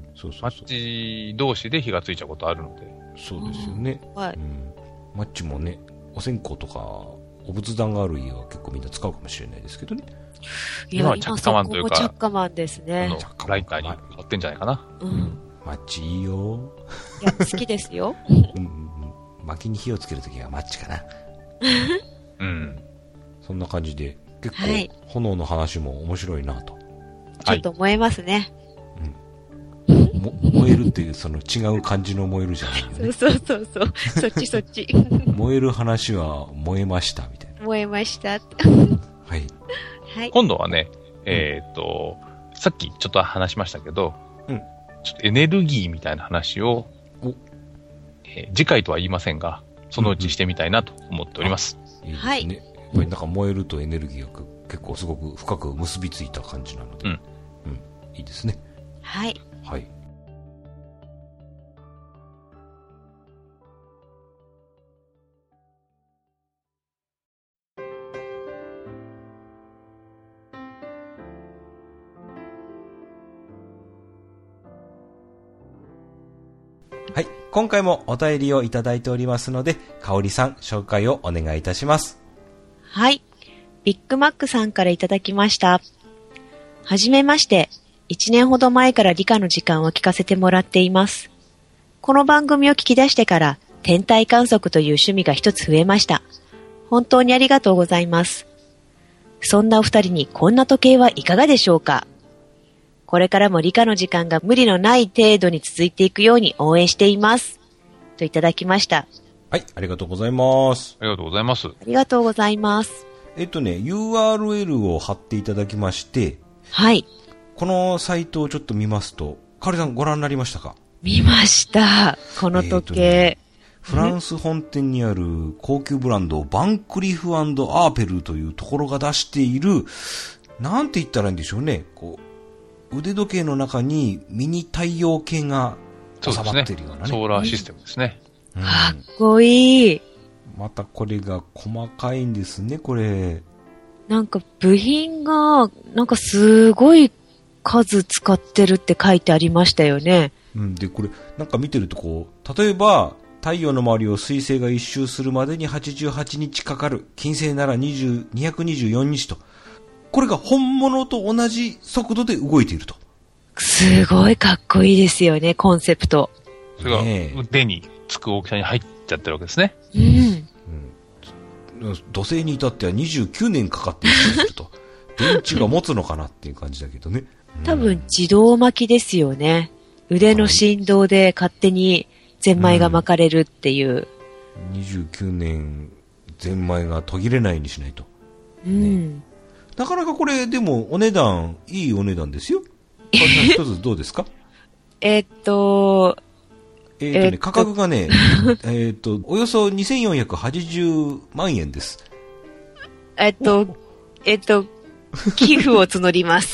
そうそうそう。 マッチ同士で火がついちゃうことあるので。 そうですよね。 はい、うん。 マッチもね、お線香とか、お仏壇がある家は結構みんな使うかもしれないですけどね。 いや、今はチャッカマンというか、チャッカマンですね。 ライターに買ってんじゃないかな。 うん。マッチいいよ。 いや、好きですよ。 うんうんうん。薪に火をつけるときはマッチかな。 うん。 そんな感じで、結構、炎の話も面白いなと。 ちょっと燃えますね。 うん。も燃えるっていう、その違う感じの燃えるじゃないよね。 そうそうそうそう。そっちそっち。 燃える話は燃えました、みたいな。 燃えました。はい。 はい。今度はね、えっと、さっきちょっと話しましたけど、うん。ちょっとエネルギーみたいな話を、えー、次回とは言いませんが、そのうちしてみたいなと思っております。 うんうん、いいですね。はい。やっぱりなんか燃えるとエネルギーが結構すごく深く結びついた感じなので、うん。うん。いいですね。 はい。 はい。はい。今回もお便りをいただいておりますので、かおりさん、紹介をお願いいたします。 はい。ビッグマックさんからいただきました。はじめまして。一年ほど前から理科の時間を聞かせてもらっています。この番組を聞き出してから、天体観測という趣味が一つ増えました。本当にありがとうございます。そんなお二人にこんな時計はいかがでしょうか。これからも理科の時間が無理のない程度に続いていくように応援しています。といただきました。 はい、ありがとうございます。 ありがとうございます。 ありがとうございます。 えっとね、ユーアールエル を貼っていただきまして、 はい。 このサイトをちょっと見ますと、かおりさんご覧になりましたか？ 見ました。この時計。えーね、 フランス本店にある高級ブランド、バンクリフ&アーペルというところが出している、なんて言ったらいいんでしょうね。こう、腕時計の中にミニ太陽系が収まってるようなね。 そうですね。ソーラーシステムですね。 うん、かっこいい。 またこれが細かいんですね、これ。 なんか部品が、なんかすごい数使ってるって書いてありましたよね。 うん、で、これ、なんか見てるとこう、例えば、太陽の周りを水星が一周するまでにはちじゅうはちにちかかる。金星ならにじゅう、にひゃくにじゅうよっかと。これが本物と同じ速度で動いていると。 すごいかっこいいですよね、コンセプト。 それが腕につく大きさに入っちゃってるわけですね。 うん。 うん、土星に至ってはにじゅうきゅうねんかかっていると。電池が持つのかなっていう感じだけどね。 多分自動巻きですよね。腕の振動で勝手にゼンマイが巻かれるっていう。 うん、にじゅうきゅうねん、ゼンマイが途切れないようにしないと。 うん。 ね、なかなかこれ、でも、お値段、いいお値段ですよ。一つどうですか？ えっと、 えっとね、えー、価格がね、えっと、およそにせんよんひゃくはちじゅうまんえんです。 えっと、えっと、寄付を募ります。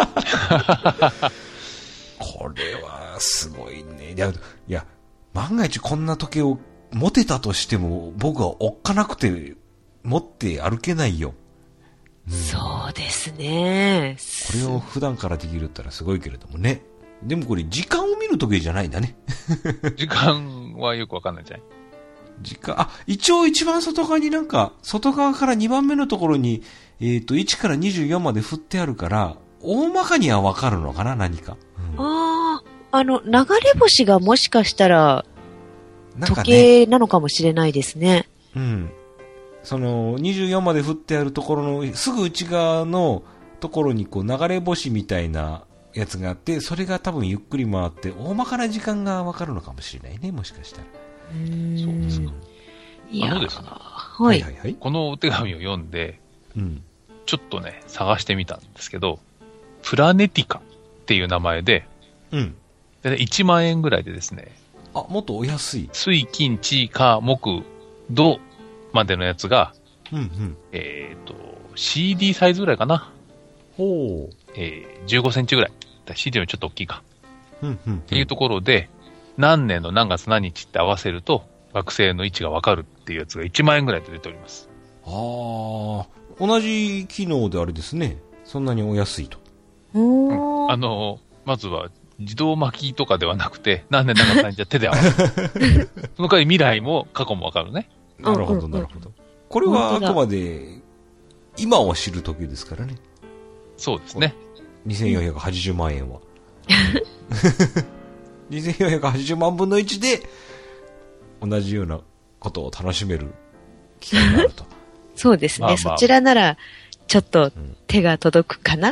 これは、すごいね。いや、いや、万が一こんな時計を持てたとしても、僕はおっかなくて、持って歩けないよ。 うん、そうですね。 これを普段からできるったらすごいけれどもね。でもこれ時間を見る時計じゃないんだね。 時間はよくわかんないじゃない？ 時間、あ、一応一番外側になんか、外側からにばんめのところに、えっと、いちからにじゅうよんまで振ってあるから、大まかにはわかるのかな、何か。 うん、ああ、あの、流れ星がもしかしたら、時計なのかもしれないですね。 うん。その、にじゅうよんまで振ってあるところの、すぐ内側のところに、こう、流れ星みたいなやつがあって、それが多分ゆっくり回って、大まかな時間がわかるのかもしれないね、もしかしたら。 うーん、 そうですか。 いやあのですね、 はい、 はいはいはい。 このお手紙を読んで、うん、ちょっとね、探してみたんですけど、プラネティカっていう名前で、 うん。 でいちまんえんぐらいでですね、 あ、もっとお安い。 水、金、地、火、木、土までのやつが、 うんうん。 えっと、シーディー サイズぐらいかな。 ほう。 えー、じゅうごセンチぐらい。シーディー よりちょっと大きいか。 うんうんうん。っていうところで、何年の何月何日って合わせると、惑星の位置がわかるっていうやつがいちまんえんぐらいで出ております。 ああ、同じ機能であれですね。そんなにお安いと。 うん、 あの、まずは自動巻きとかではなくて、何年何月何日は手で合わせる。その代わり未来も過去もわかるね。 なるほど、なるほど。これはあくまで、今を知る時ですからね。 そうですね。 にせんよんひゃくはちじゅうまんえんは。にせんよんひゃくはちじゅうまんぶんのいちで、同じようなことを楽しめる機会があると。 そうですね、まあまあ。そちらなら、ちょっと手が届くかな、うん、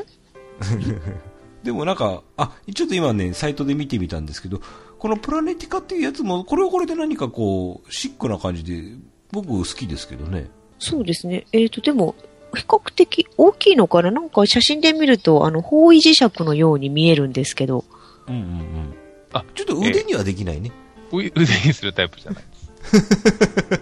でもなんか、あ、ちょっと今ね、サイトで見てみたんですけど、このプラネティカっていうやつも、これはこれで何かこう、シックな感じで、僕好きですけどね。 そうですね。えっと、でも、比較的大きいのかな、なんか写真で見ると、あの、方位磁石のように見えるんですけど。 うんうんうん。あ、ちょっと腕にはできないね。 えー、腕にするタイプじゃないです。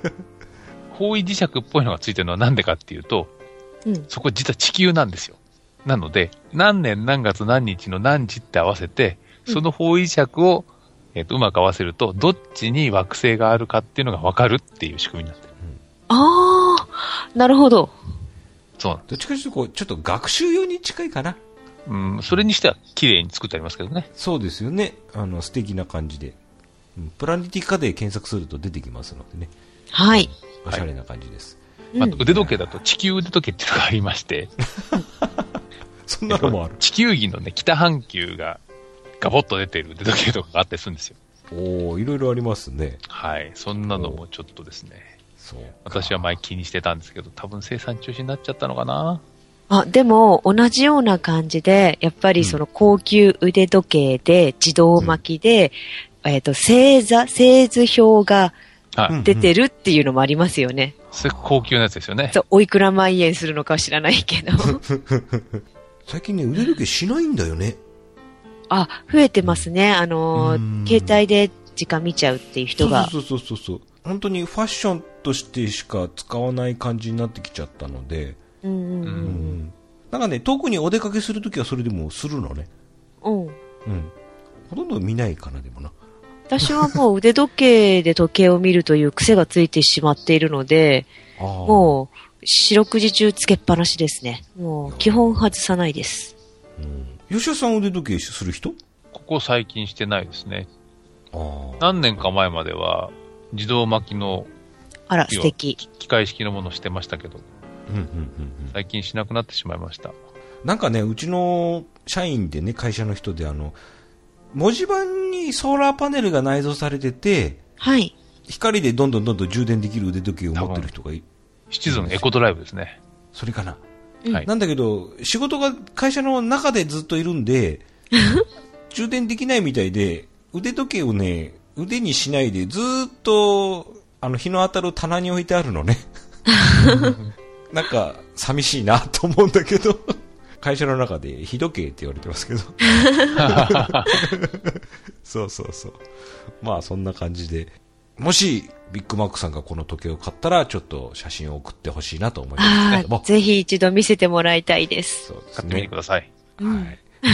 方位磁石っぽいのがついてるのはなんでかっていうと、うん、そこ実は地球なんですよ。なので、何年何月何日の何時って合わせて、その方位磁石を、えーと、うまく合わせると、どっちに惑星があるかっていうのが分かるっていう仕組みになってる。 うん、あー、なるほど。 そうなんです。 どっちかというとこう、ちょっと学習用に近いかな。 うん、それにしては綺麗に作ってありますけどね。 そうですよね。あの、素敵な感じで。うん、プラネティカで検索すると出てきますのでね。 はい。 おしゃれな感じです。 はい、あと腕時計だと地球腕時計っていうのがありまして。 そんなのもある。 地球儀のね、北半球がガボッと出ている腕時計とかがあったりするんですよ。 おー、いろいろありますね。 はい。そんなのもちょっとですね。 そう。 私は前気にしてたんですけど、多分生産中止になっちゃったのかな。 あ、でも、同じような感じで、やっぱりその高級腕時計で、自動巻きで、うん、えっと、星座、星図表が出てるっていうのもありますよね。 それ高級なやつですよね。 そう、おいくら万円するのかは知らないけど。 最近ね、腕時計しないんだよね。 あ、増えてますね。あの、携帯で時間見ちゃうっていう人が。 そうそうそうそう。本当にファッションとしてしか使わない感じになってきちゃったので、 うんうんうんうん、 なんかね、特にお出かけするときはそれでもするのね。 うん。うん。 ほとんど見ないかな、でもな。 私はもう腕時計で時計を見るという癖がついてしまっているので、もう四六時中つけっぱなしですね。もう基本外さないです。 うん、吉田さん腕時計する人？ ここ最近してないですね。あ何年か前までは自動巻きのあら素敵機械式のものしてましたけど、 うんうんうんうん、 最近しなくなってしまいました。 なんかね、うちの社員でね、会社の人であの文字盤にソーラーパネルが内蔵されてて、 はい、 光でどんどんどんどん充電できる腕時計を持ってる人がいる。 シチズンエコドライブですね。 それかな、 はい、 なんだけど仕事が会社の中でずっといるんで充電できないみたいで腕時計をね腕にしないでずーっと、あの、日の当たる棚に置いてあるのね。なんか、寂しいなと思うんだけど、会社の中で日時計って言われてますけど。そうそうそう。まあ、そんな感じで。もし、ビッグマックさんがこの時計を買ったら、ちょっと写真を送ってほしいなと思いますけども。 ぜひ一度見せてもらいたいです。 そうですね。 買ってみてください。 はい。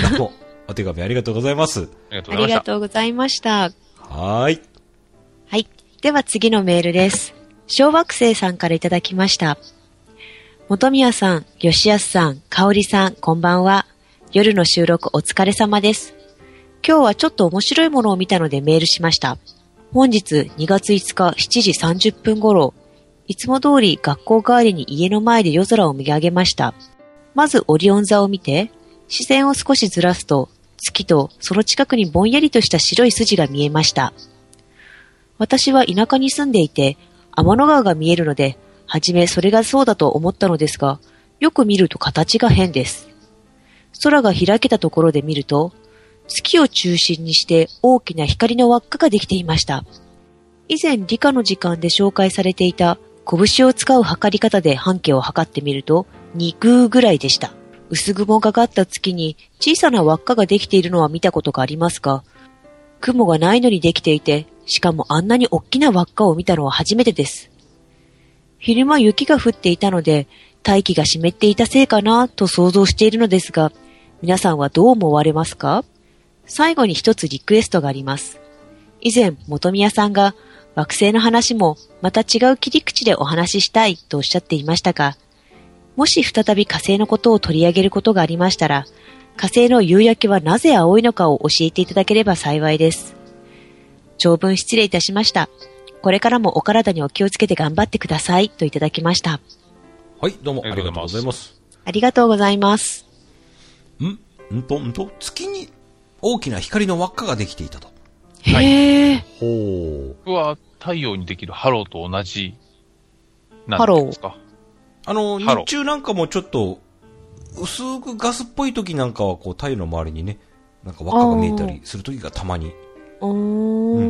どうも、お手紙ありがとうございます。 ありがとうございました。 ありがとうございました。 はーい。 はい。では次のメールです。小惑星さんからいただきました。本宮さん、吉安さん、香織さん、こんばんは。夜の収録お疲れ様です。今日はちょっと面白いものを見たのでメールしました。本日にがついつかしちじさんじゅっぷん頃、いつも通り学校帰りに家の前で夜空を見上げました。まずオリオン座を見て、視線を少しずらすと、月とその近くにぼんやりとした白い筋が見えました。私は田舎に住んでいて、天の川が見えるので、はじめそれがそうだと思ったのですが、よく見ると形が変です。空が開けたところで見ると、月を中心にして大きな光の輪っかができていました。以前理科の時間で紹介されていた拳を使う測り方で半径を測ってみると、にグーぐらいでした。薄雲がかった月に小さな輪っかができているのは見たことがありますが、雲がないのにできていて、しかもあんなに大きな輪っかを見たのは初めてです。昼間雪が降っていたので、大気が湿っていたせいかなと想像しているのですが、皆さんはどう思われますか？最後に一つリクエストがあります。以前、本宮さんが惑星の話もまた違う切り口でお話ししたいとおっしゃっていましたが、もし再び火星のことを取り上げることがありましたら、火星の夕焼けはなぜ青いのかを教えていただければ幸いです。長文失礼いたしました。これからもお体にお気をつけて頑張ってくださいといただきました。 はい、どうもありがとうございます。 ありがとうございます。 んんとんと月に大きな光の輪っかができていたと。 へー。 ほう。 これは太陽にできるハローと同じなんですか？ あの、日中なんかもちょっと、薄くガスっぽい時なんかは、こう、太陽の周りにね、なんか輪っかが見えたりする時がたまに。 おー。うんうんうん。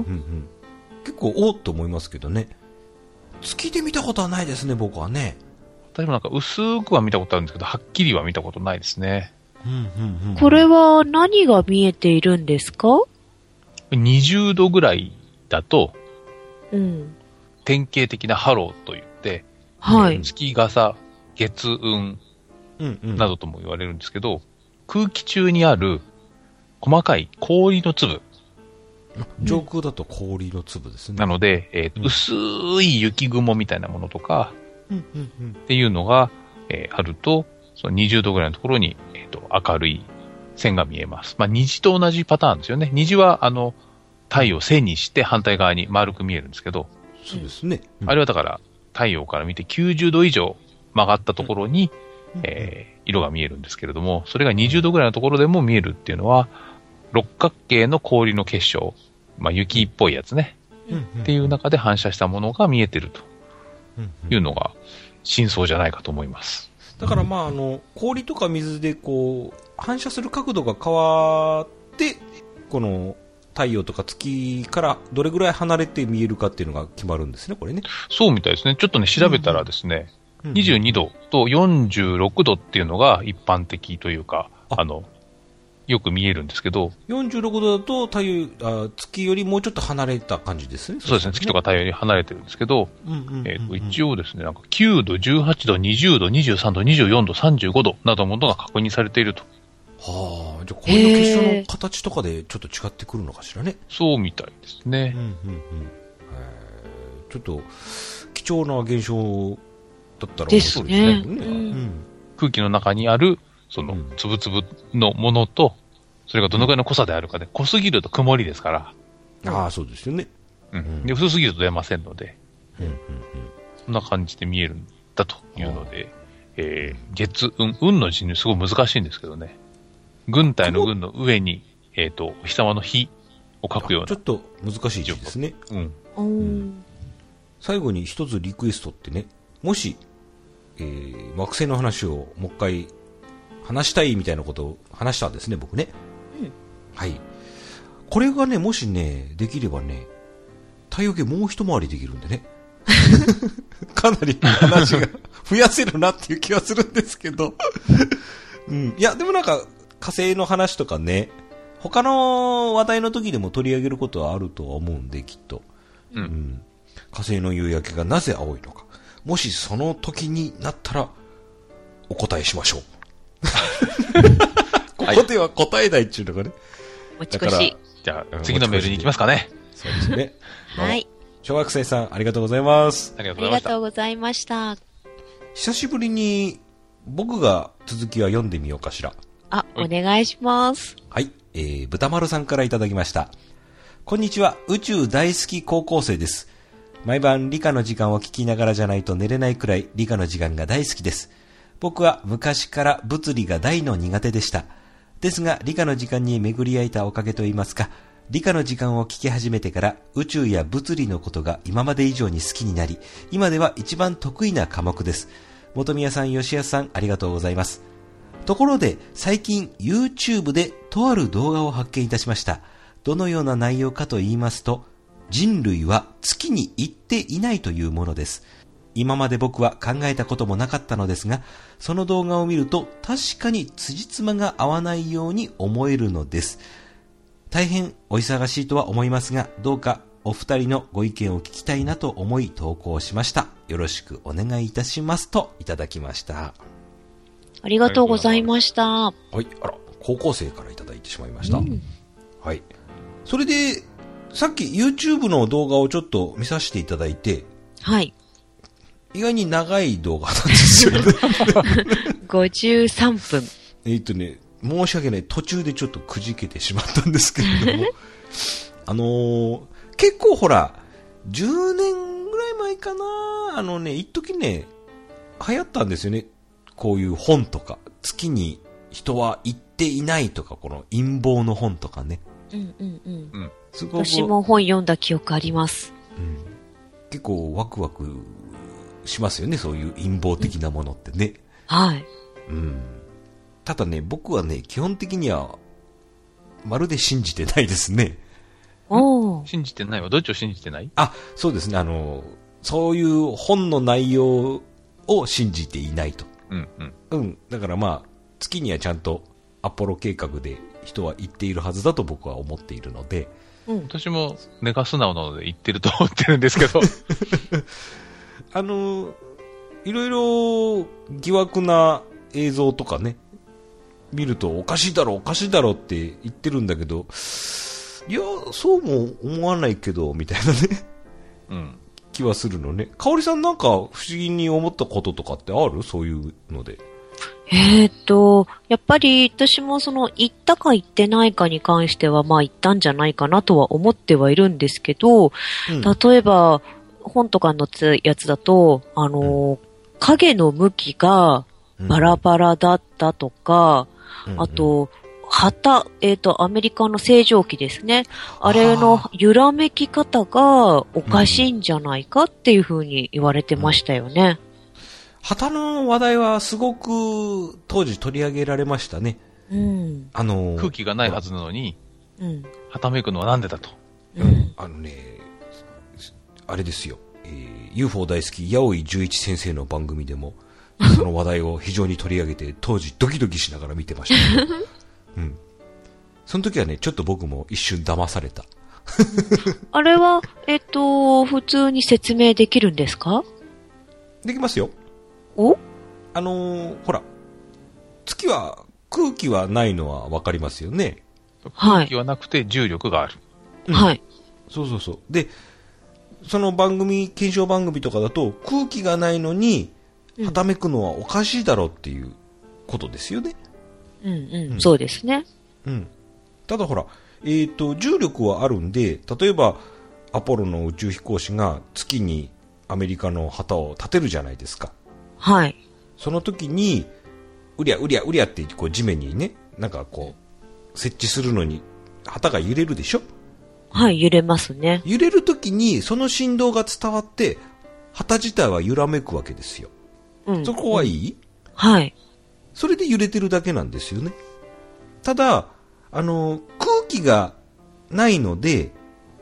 結構、おーっと思いますけどね。月で見たことはないですね、僕はね。 私もなんか薄くは見たことあるんですけど、はっきりは見たことないですね。 うんうんうん。 これは何が見えているんですか？ にじゅうどぐらいだと、 うん。 典型的なハローと言って、 はい。 月笠、月雲うんうん、 などとも言われるんですけど、空気中にある細かい氷の粒。 上空だと氷の粒ですね。 なので、えーとうん、薄い雪雲みたいなものとか、 うんうんうん、 っていうのが、えー、あると、そのにじゅうどぐらいのところに、えーと、明るい線が見えます。まあ、虹と同じパターンですよね。虹は、あの、太陽を線にして反対側に丸く見えるんですけど、 そうですね。 うん、あれはだから、太陽から見てきゅうじゅうど以上曲がったところに、うんえー、色が見えるんですけれども、それがにじゅうどぐらいのところでも見えるっていうのは、六角形の氷の結晶、まあ、雪っぽいやつね、うんうん、っていう中で反射したものが見えてるというのが真相じゃないかと思います。 だからまあ、あの、氷とか水でこう、反射する角度が変わって、この、太陽とか月からどれぐらい離れて見えるかっていうのが決まるんですね、これね。 そうみたいですね。ちょっとね、調べたらですね、うんうん、にじゅうにどとよんじゅうろくどっていうのが一般的というか、あ, あの、よく見えるんですけど。 よんじゅうろくどだと太陽あ、月よりもうちょっと離れた感じですね。 そうですね、月とか太陽より離れてるんですけど、えっと、一応ですね、なんかきゅうど、じゅうはちど、にじゅうど、にじゅうさんど、にじゅうよんど、さんじゅうごどなどのものが確認されていると。 はあ、じゃあ氷の結晶の形とかでちょっと違ってくるのかしらね。 そうみたいですね。 うんうんうん、ちょっと貴重な現象だったら面白いですね。ですね、うん、 空気の中にあるそのつぶつぶのものと、それがどのくらいの濃さであるかで、濃すぎると曇りですから。 ああ、そうですよね。 うん。で、薄すぎると出ませんので、 うんうんうん、 そんな感じで見えるんだというので、えー、月雲、雲の字にすごい難しいんですけどね。軍隊の軍の上に、えっと、お日様の日を書くような。 ちょっと難しい字ですね。 うん。 うん、 最後に一つリクエストってね、もし、えー、惑星の話をもう一回話したいみたいなことを話したんですね、僕ね。うん、はい。これがね、もしね、できればね、 太陽系もう一回りできるんでね。かなり話が増やせるなっていう気はするんですけど。うん。いや、でもなんか、火星の話とかね、他の話題の時でも取り上げることはあるとは思うんで、きっと。 うん。うん、 火星の夕焼けがなぜ青いのか。もしその時になったら、お答えしましょう。ここでは答えないっていうのがね。 持ち越し。 じゃあ、次のメールに行きますかね。 そうですね。 はい。 小学生さん、ありがとうございます。 ありがとうございました。 ありがとうございました。 久しぶりに、僕が続きは読んでみようかしら。 あ、お願いします。 はい。えー、豚丸さんからいただきました。こんにちは。宇宙大好き高校生です。毎晩理科の時間を聞きながらじゃないと寝れないくらい理科の時間が大好きです。僕は昔から物理が大の苦手でした。ですが理科の時間に巡り合えたおかげといいますか、理科の時間を聞き始めてから宇宙や物理のことが今まで以上に好きになり、今では一番得意な科目です。本宮さん、吉安さん、ありがとうございます。ところで最近 YouTube でとある動画を発見いたしました。どのような内容かと言いますと、人類は月に行っていないというものです。今まで僕は考えたこともなかったのですが、その動画を見ると確かに辻褄が合わないように思えるのです。大変お忙しいとは思いますが、どうかお二人のご意見を聞きたいなと思い投稿しました。よろしくお願いいたしますといただきました。 ありがとうございました。はい、あら、高校生からいただいてしまいました。うん、はい。それで、さっき YouTube の動画をちょっと見させていただいて、 はい。 意外に長い動画なんですよね。 ごじゅうさんぷん。 えっとね、申し訳ない。途中でちょっとくじけてしまったんですけれども。あのー、結構ほら、じゅうねんぐらい前かな、あのね、一時ね、流行ったんですよね。こういう本とか。月に人は行っていないとか、この陰謀の本とかね。 うんうんうん。うん、 すごく私も本読んだ記憶あります。 うん、結構ワクワクしますよね、そういう陰謀的なものってね。 うん、はい。 うん。ただね、僕はね、基本的には、まるで信じてないですね。 おー。 信じてないわ。どっちを信じてない？ あ、そうですね。あの、そういう本の内容を信じていないと。 うんうん。 うん。だからまあ、月にはちゃんとアポロ計画で人は行っているはずだと僕は思っているので。 うん。私も根が素直なので行ってると思ってるんですけど。 あの、いろいろ疑惑な映像とかね、見るとおかしいだろおかしいだろって言ってるんだけど、いや、そうも思わないけど、みたいなね、 うん、 気はするのね。かおりさんなんか不思議に思ったこととかってある？そういうので。 えーっと、やっぱり私もその行ったか行ってないかに関してはまあ行ったんじゃないかなとは思ってはいるんですけど、うん、例えば本とかのやつだと、あの、うん、影の向きがバラバラだったとか、うん、あと、旗、えっと、アメリカの星条旗ですね。あれの揺らめき方がおかしいんじゃないかっていう風に言われてましたよね。うん、 旗の話題はすごく当時取り上げられましたね。 うん。 あの、 空気がないはずなのに、 うん。 旗めくのはなんでだと。 うん。あのね、あれですよ。えー、ユーフォー 大好き、八尾十一先生の番組でも、その話題を非常に取り上げて、当時ドキドキしながら見てましたけど、うん。その時はね、ちょっと僕も一瞬騙された。 あれは、えっと、普通に説明できるんですか？ できますよ。 お？ あのー、ほら、月は、空気はないのはわかりますよね。 空気はなくて重力がある。 うん、 はい。 そうそうそう。で、その番組、検証番組とかだと、空気がないのに、はためくのはおかしいだろうっていうことですよね。 うんうん、うん、そうですね。 うん。ただほら、えっと、重力はあるんで、例えば、アポロの宇宙飛行士が月にアメリカの旗を立てるじゃないですか。 はい。 その時に、うりゃうりゃうりゃってこう地面にね、なんかこう、設置するのに、旗が揺れるでしょ？ はい、揺れますね。 揺れる時に、その振動が伝わって、旗自体は揺らめくわけですよ。うん。そこはいい？ うん、はい。 それで揺れてるだけなんですよね。ただ、あの、空気がないので、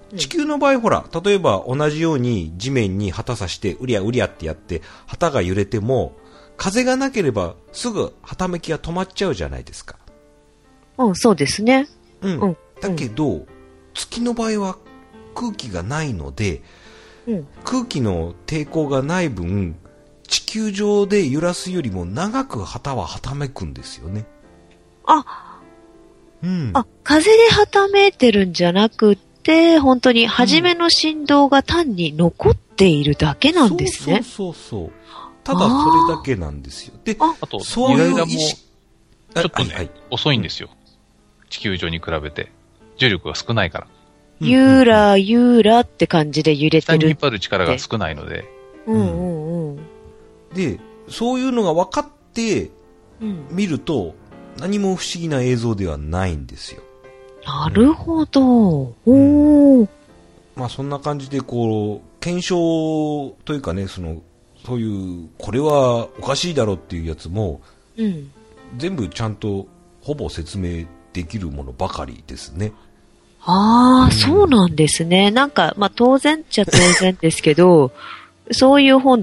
地球の場合ほら、例えば同じように地面に旗さして、うりゃうりゃってやって、旗が揺れても、風がなければすぐ旗めきが止まっちゃうじゃないですか。 うん、そうですね。 うん。うん、だけど、うん、月の場合は空気がないので、うん、空気の抵抗がない分、地球上で揺らすよりも長く旗ははためくんですよね。 あ、 うん。 あ、風ではためいてるんじゃなくて、本当に初めの振動が単に残っているだけなんですね。 うん、そうそうそう。ただそれだけなんですよ。で、 あと、そういう意識、ちょっとね、はいはい、遅いんですよ。地球上に比べて。重力が少ないから。 ゆーらゆーらって感じで揺れてる。 下に引っ張る力が少ないので。 うんうんうん。 で、そういうのが分かって見ると、何も不思議な映像ではないんですよ。 なるほど。おー。 まあそんな感じでこう、検証というかね、その、そういう、これはおかしいだろうっていうやつも、 うん、 全部ちゃんとほぼ説明できるものばかりですね。 ああ、うん、そうなんですね。なんか、まあ当然っちゃ当然ですけど、そういう本って、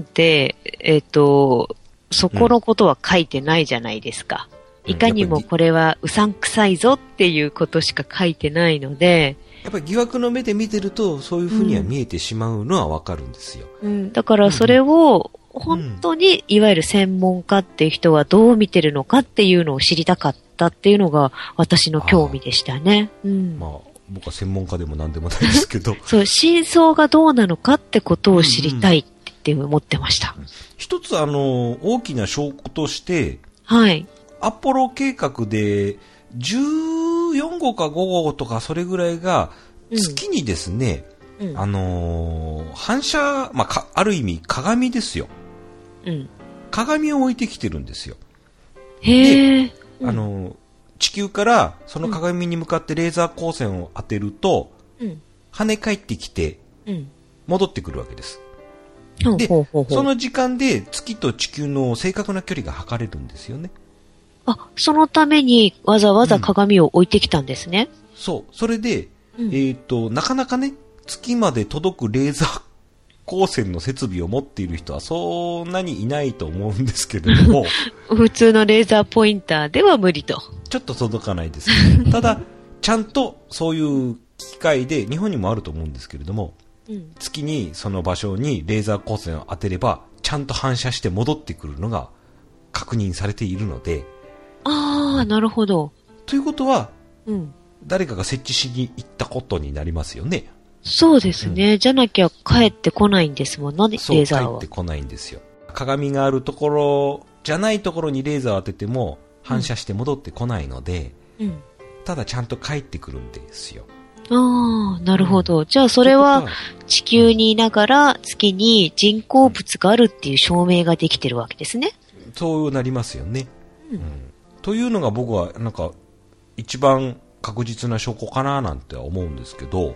えっと、そこのことは書いてないじゃないですか。うん、いかにもこれはうさんくさいぞっていうことしか書いてないので、 やっぱり疑惑の目で見てるとそういうふうには見えてしまうのはわかるんですよ、 うんうん、だからそれを本当にいわゆる専門家っていう人はどう見てるのかっていうのを知りたかったっていうのが私の興味でしたね、うん、 まあ僕は専門家でも何でもないですけどそう真相がどうなのかってことを知りたいって思ってました、うんうん、 一つあの大きな証拠としてはいアポロ計画でじゅうよんごうかごごうとかそれぐらいが月にですね、うん、あのー、反射、まあ、か、ある意味鏡ですよ、 うん、 鏡を置いてきてるんですよ。 へえ、 あのー、地球からその鏡に向かってレーザー光線を当てると、うん、跳ね返ってきて戻ってくるわけです、うん、でほうほうほうその時間で月と地球の正確な距離が測れるんですよね。 あ、そのためにわざわざ鏡を置いてきたんですね。 うん、そう。それで、うん、えっと、なかなかね、月まで届くレーザー光線の設備を持っている人はそんなにいないと思うんですけれども。 普通のレーザーポインターでは無理と。 ちょっと届かないですね。ただ、ちゃんとそういう機械で、日本にもあると思うんですけれども、うん、月にその場所にレーザー光線を当てれば、ちゃんと反射して戻ってくるのが確認されているので、 ああ、なるほど。 ということは、 うん、 誰かが設置しに行ったことになりますよね。 そうですね。うん、じゃなきゃ帰ってこないんですもんね、レーザーは。 そう、帰ってこないんですよ。鏡があるところじゃないところにレーザーを当てても反射して戻ってこないので、うん、ただちゃんと帰ってくるんですよ。 ああ、なるほど。うん、じゃあそれは地球にいながら月に人工物があるっていう証明ができてるわけですね。 そうなりますよね。うんうん、というのが僕はなんか一番確実な証拠かななんて思うんですけど、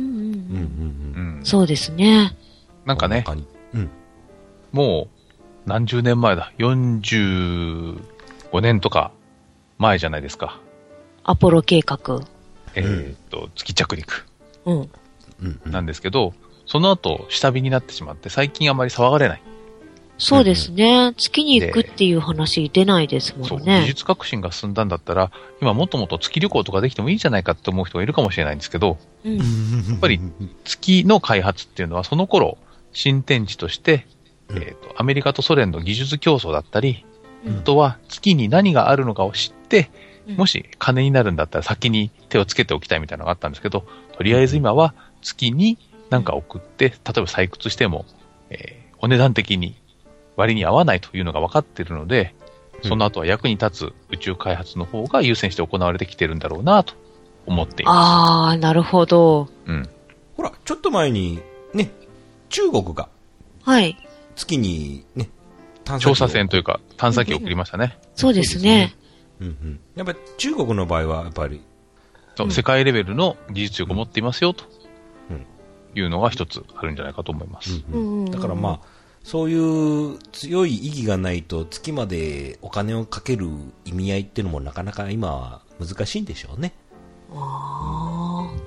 そうですね。 なんかね、うん、もう何十年前だ、よんじゅうごねんとか前じゃないですか。 アポロ計画。 えー、っと、月着陸。 うん。 なんですけど、その後下火になってしまって最近あまり騒がれない。 そうですね、うん。月に行くっていう話出ないですもんね。そう、 技術革新が進んだんだったら、今もっともっと月旅行とかできてもいいじゃないかって思う人がいるかもしれないんですけど、うん、やっぱり月の開発っていうのはその頃、新天地として、うん、えーと、アメリカとソ連の技術競争だったり、うん、あとは月に何があるのかを知って、うん、もし金になるんだったら先に手をつけておきたいみたいなのがあったんですけど、とりあえず今は月に何か送って、例えば採掘しても、えー、お値段的に割に合わないというのが分かっているので、その後は役に立つ宇宙開発の方が優先して行われてきてるんだろうなと思っています。 ああ、なるほど。 うん。 ほら、ちょっと前にね、中国がはい月にね、 探査機調査船というか探査機を送りましたね。 うん、そうですね。 うんうん。やっぱり中国の場合はやっぱり、 そう、うん、世界レベルの技術力を持っていますよというのが一つあるんじゃないかと思います。 うんうん、だからまあ。そういう強い意義がないと月までお金をかける意味合いっていうのもなかなか今は難しいんでしょうね。 ああ、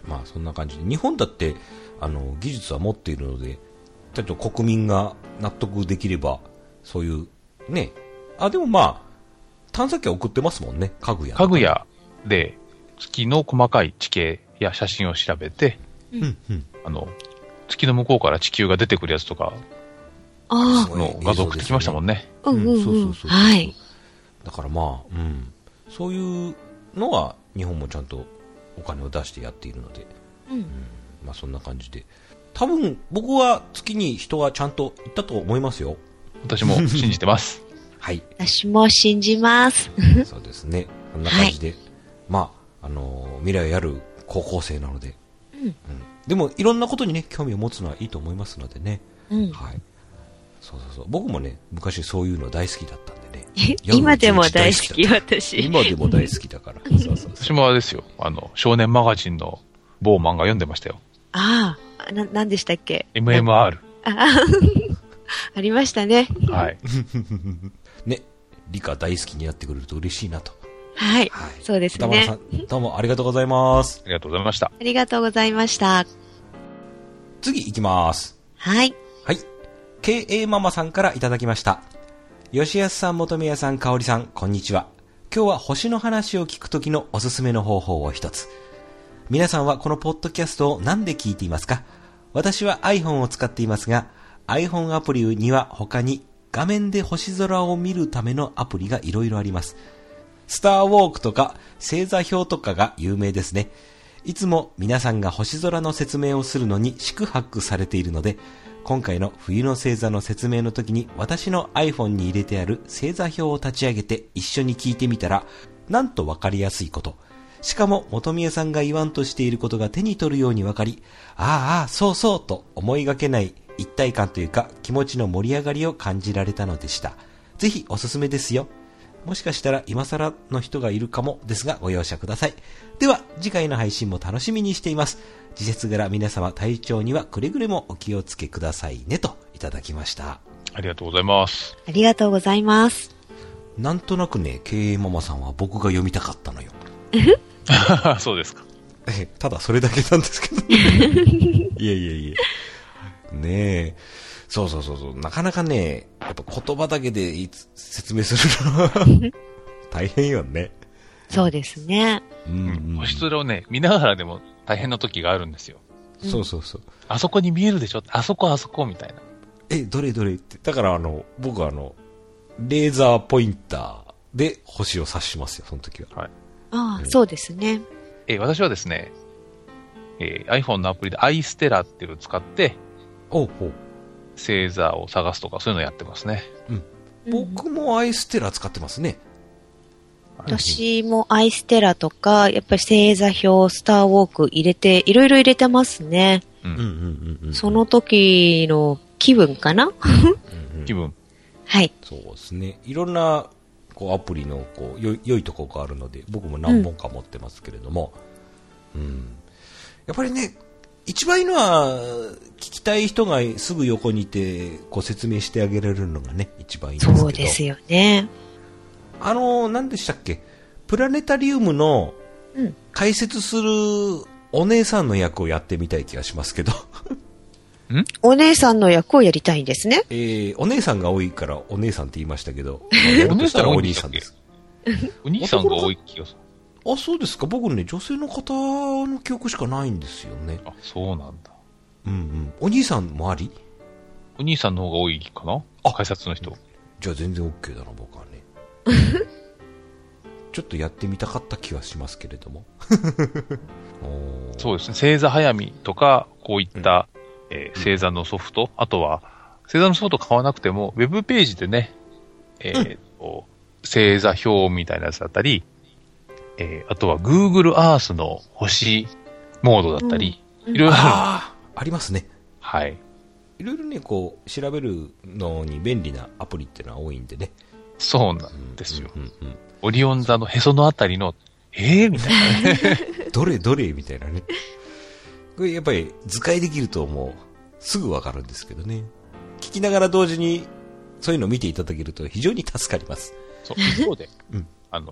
まあそんな感じで、日本だってあの技術は持っているので、ちょっと国民が納得できれば、そういうね、あ、でもまあ探査機は送ってますもんね、かぐや。 かぐやで月の細かい地形や写真を調べて、 うんうん、 あの月の向こうから地球が出てくるやつとかあの画像送ってきましたもんね。 うんうんうん。 そうそうそうそう。 はい。 だからまあ、うん、そういうのは日本もちゃんとお金を出してやっているので、 うん、うん、 まあそんな感じで、多分僕は月に人がちゃんと行ったと思いますよ。 私も信じてます。 はい。 私も信じます。 そうですね。こんな感じで、はい、まああのー、未来をやる高校生なので、うんうん、でもいろんなことにね興味を持つのはいいと思いますのでね。うん、はい。そうそうそう。僕もね昔そういうの大好きだったんでね。 今でも大好き、私。 今でも大好きだから。そうそうそう。 私もあれですよ。あの、少年マガジンの某漫画読んでましたよ。 ああ、な、なんでしたっけ ? エムエムアール。 あありましたね。 はい。 ね、理科大好きになってくれると嬉しいなと。 はい。はい、そうですね。 歌丸さん、どうもありがとうございます。 ありがとうございました。 ありがとうございました。 次行きます。 はい。 はい。ケーエー ママさんからいただきました。吉安さん、本宮さん、香織さん、こんにちは。今日は星の話を聞くときのおすすめの方法を一つ。皆さんはこのポッドキャストを何で聞いていますか？私は iPhone を使っていますが、iPhone アプリには他に画面で星空を見るためのアプリがいろいろあります。スターウォークとか星座表とかが有名ですね。いつも皆さんが星空の説明をするのに四苦八苦されているので、今回の冬の星座の説明の時に私の iPhone に入れてある星座表を立ち上げて一緒に聞いてみたら、なんとわかりやすいこと。しかも本宮さんが言わんとしていることが手に取るようにわかり、ああ、ああ、そうそうと思いがけない一体感というか気持ちの盛り上がりを感じられたのでした。ぜひおすすめですよ。もしかしたら今更の人がいるかもですがご容赦ください。では次回の配信も楽しみにしています。時節柄皆様体調にはくれぐれもお気をつけくださいねといただきました。 ありがとうございます。 ありがとうございます。 なんとなくね、ケーエー ママさんは僕が読みたかったのよ。 そうですか。 え、ただそれだけなんですけど。いやいやいや。ねえ。そうそうそうそう。なかなかね、やっぱ言葉だけで説明するのは大変よね。 そうですね。 うん、うん。星空をね、見ながらでも大変な時があるんですよ。 そうそうそう。 あそこに見えるでしょ？あそこあそこみたいな。 え、どれどれって。だからあの、僕はあの、レーザーポインターで星を指しますよ、その時は。はい。 ああ、うん、そうですね。 え、私はですね、えー、iPhone のアプリでアイステラっていうのを使って、 おうおう。 星座を探すとかそういうのをやってますね。 うん。僕もアイステラ使ってますね。 私もアイステラとか、やっぱり星座表、スターウォーク入れて、いろいろ入れてますね。うんうんうんうん。その時の気分かな気分。はい。 そうですね。いろんな、こう、アプリの、こう、よ、良いところがあるので、僕も何本か持ってますけれども、うん。うん、やっぱりね、一番いいのは、聞きたい人がすぐ横にいて、こう説明してあげられるのがね、一番いいんですけど。 そうですよね。 あの、何でしたっけ？プラネタリウムの解説するお姉さんの役をやってみたい気がしますけど。 ん？ お姉さんの役をやりたいんですね。 えー、お姉さんが多いからお姉さんって言いましたけど、やるとしたらお兄さんです。 お兄さんが多い気がする。 あ、そうですか。僕ね、女性の方の記憶しかないんですよね。 あ、そうなんだ。 うんうん。お兄さんもあり？ お兄さんの方が多いかな？あ、解説の人。 じゃあ全然 OK だな、僕はね。ちょっとやってみたかった気はしますけれども。 そうですね。星座早見とか、こういった、うんえー、星座のソフト、あとは、星座のソフト買わなくても、ウェブページでね、えーと、うん、星座表みたいなやつだったり、えー、あとは Google Earth の星モードだったり、うん、いろいろある。あ、ありますね。 はい。 いろいろね、こう、調べるのに便利なアプリっていうのは多いんでね。 そうなんですよ。うんうんうん、オリオン座のへそのあたりの、えーみたいなね。 どれどれみたいなね。これやっぱり図解できるともうすぐわかるんですけどね。聞きながら同時にそういうのを見ていただけると非常に助かります。 そう、一方で、うん、あの、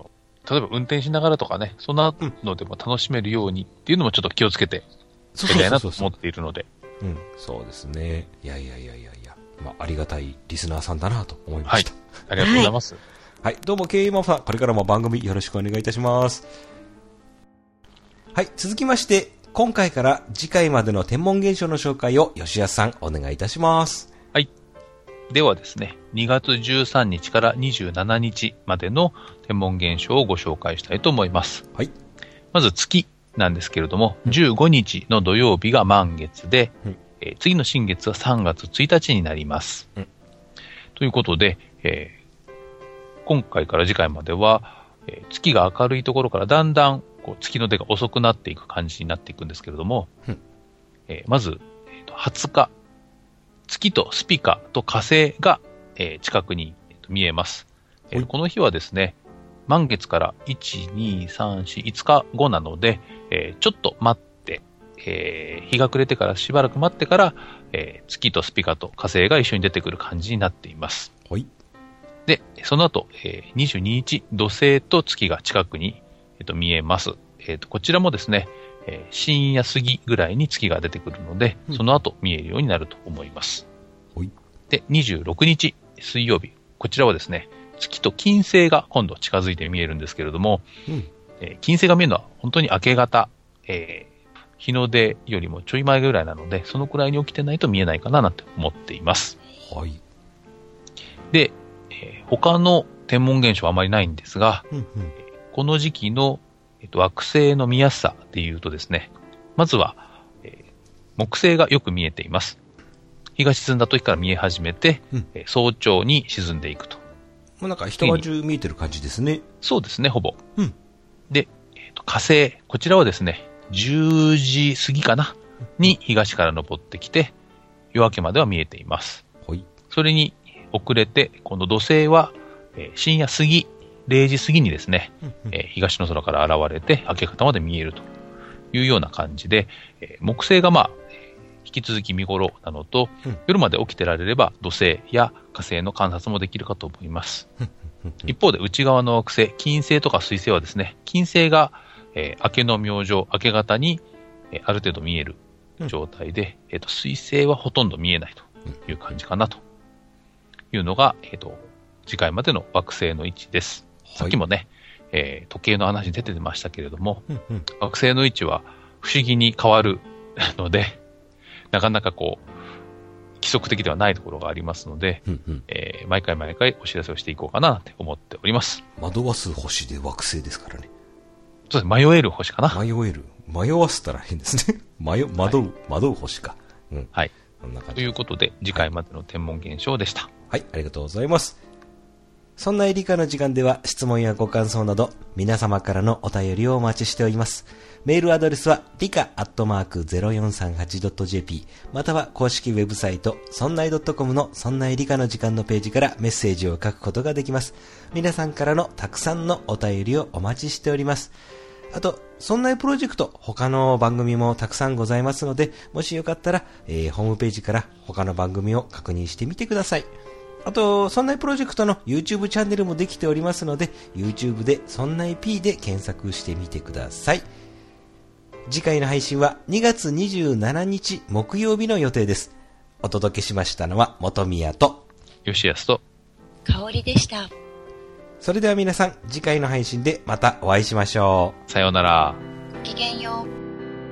例えば運転しながらとかね、そんなのでも楽しめるようにっていうのもちょっと気をつけて、やりたいなと思っているので。 うん、そうですね。いやいやいやいやいや、まあ、ありがたいリスナーさんだなと思いました。 はい。ありがとうございます。 はい、はい、どうも、ケーエムさん、これからも番組よろしくお願いいたします。はい、続きまして、今回から次回までの天文現象の紹介を吉安さん、お願いいたします。 はい。ではですね、にがつじゅうさんにちからにじゅうしちにちまでの天文現象をご紹介したいと思います。 はい。 まず月なんですけれども、じゅうごにちの土曜日が満月で、うんえー、次の新月はさんがつついたちになります。うん、ということで、えー、今回から次回までは、えー、月が明るいところからだんだんこう月の出が遅くなっていく感じになっていくんですけれども、うんえー、まず、えーと、はつか、月とスピカと火星が、えー、近くに、えー、と見えます、えー。この日はですね、満月からいち、に、さん、よん、いつかごなので、えー、ちょっと待って、えー、日が暮れてからしばらく待ってから、えー、月とスピカと火星が一緒に出てくる感じになっています。 はい。 で、その後、えー、にじゅうににち、土星と月が近くに、えー、と見えます。えー、とこちらもですね、えー、深夜過ぎぐらいに月が出てくるので、うん、その後見えるようになると思います。 はい。 で、にじゅうろくにち、水曜日。こちらはですね、月と金星が今度近づいて見えるんですけれども、うんえー、金星が見えるのは本当に明け方、えー、日の出よりもちょい前ぐらいなので、そのくらいに起きてないと見えないかななんて思っています。 はい。 で、えー、他の天文現象はあまりないんですが、 うんうん、 この時期の、えーと、惑星の見やすさでいうとですね、まずは、えー、木星がよく見えています。日が沈んだ時から見え始めて、うんえー、早朝に沈んでいくと。 もうなんか人が中見えてる感じですね。 そうですね、ほぼ。 うん、 で、えーと、火星、こちらはですね、じゅうじ過ぎかなに東から昇ってきて、夜明けまでは見えています。 はい。 それに遅れて、今度土星は、えー、深夜過ぎ、れいじ過ぎにですね、うんうんえー、東の空から現れて明け方まで見えるというような感じで、えー、木星がまあ、引き続き見頃なのと、うん、夜まで起きてられれば土星や火星の観察もできるかと思います。一方で内側の惑星、金星とか水星はですね、金星が、えー、明けの明星、明け方に、えー、ある程度見える状態で、うんえーと、水星はほとんど見えないという感じかなというのが、えーと、次回までの惑星の位置です。はい、さっきもね、えー、時計の話出てましたけれども、うんうん、惑星の位置は不思議に変わるので、なかなかこう、規則的ではないところがありますので、うんうんえー、毎回毎回お知らせをしていこうかなって思っております。 惑わす星で惑星ですからね。 そうです。迷える星かな。 迷える。迷わせたら変ですね。迷、惑う、はい、惑う星か。 うん。はい。 こんな感じ。 ということで、次回までの天文現象でした。はい、 はい、ありがとうございます。そんな理科の時間では質問やご感想など皆様からのお便りをお待ちしております。メールアドレスは理科アットマーク ゼロよんさんはちドットジェーピー または公式ウェブサイトそんない .com のそんない理科の時間のページからメッセージを書くことができます。皆さんからのたくさんのお便りをお待ちしております。あと、そんないプロジェクト他の番組もたくさんございますので、もしよかったら、えー、ホームページから他の番組を確認してみてください。あと、そんないプロジェクトの YouTube チャンネルもできておりますので、YouTube でそんない P で検索してみてください。次回の配信はにがつにじゅうしちにち木曜日の予定です。お届けしましたのは元宮と吉安と香りでした。 それでは皆さん、次回の配信でまたお会いしましょう。さようなら。 ごきげんよう。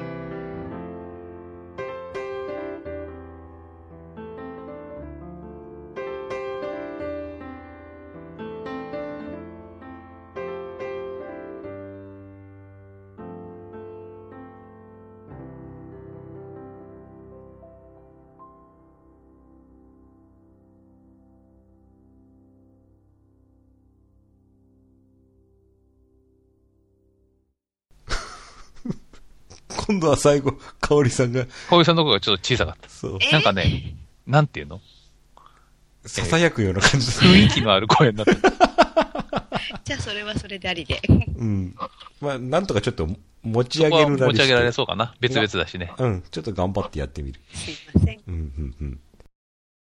今度は最後、香織さんが。 香織さんの声がちょっと小さかった。 そう。 なんかね、なんていうの囁くような感じですね。雰囲気のある声になった。 じゃあそれはそれでありで。 うん。まあ、なんとかちょっと持ち上げるられ持ち上げられそうかな。別々だしね。 うん。ちょっと頑張ってやってみる。 すいません。 うん、うん、うん。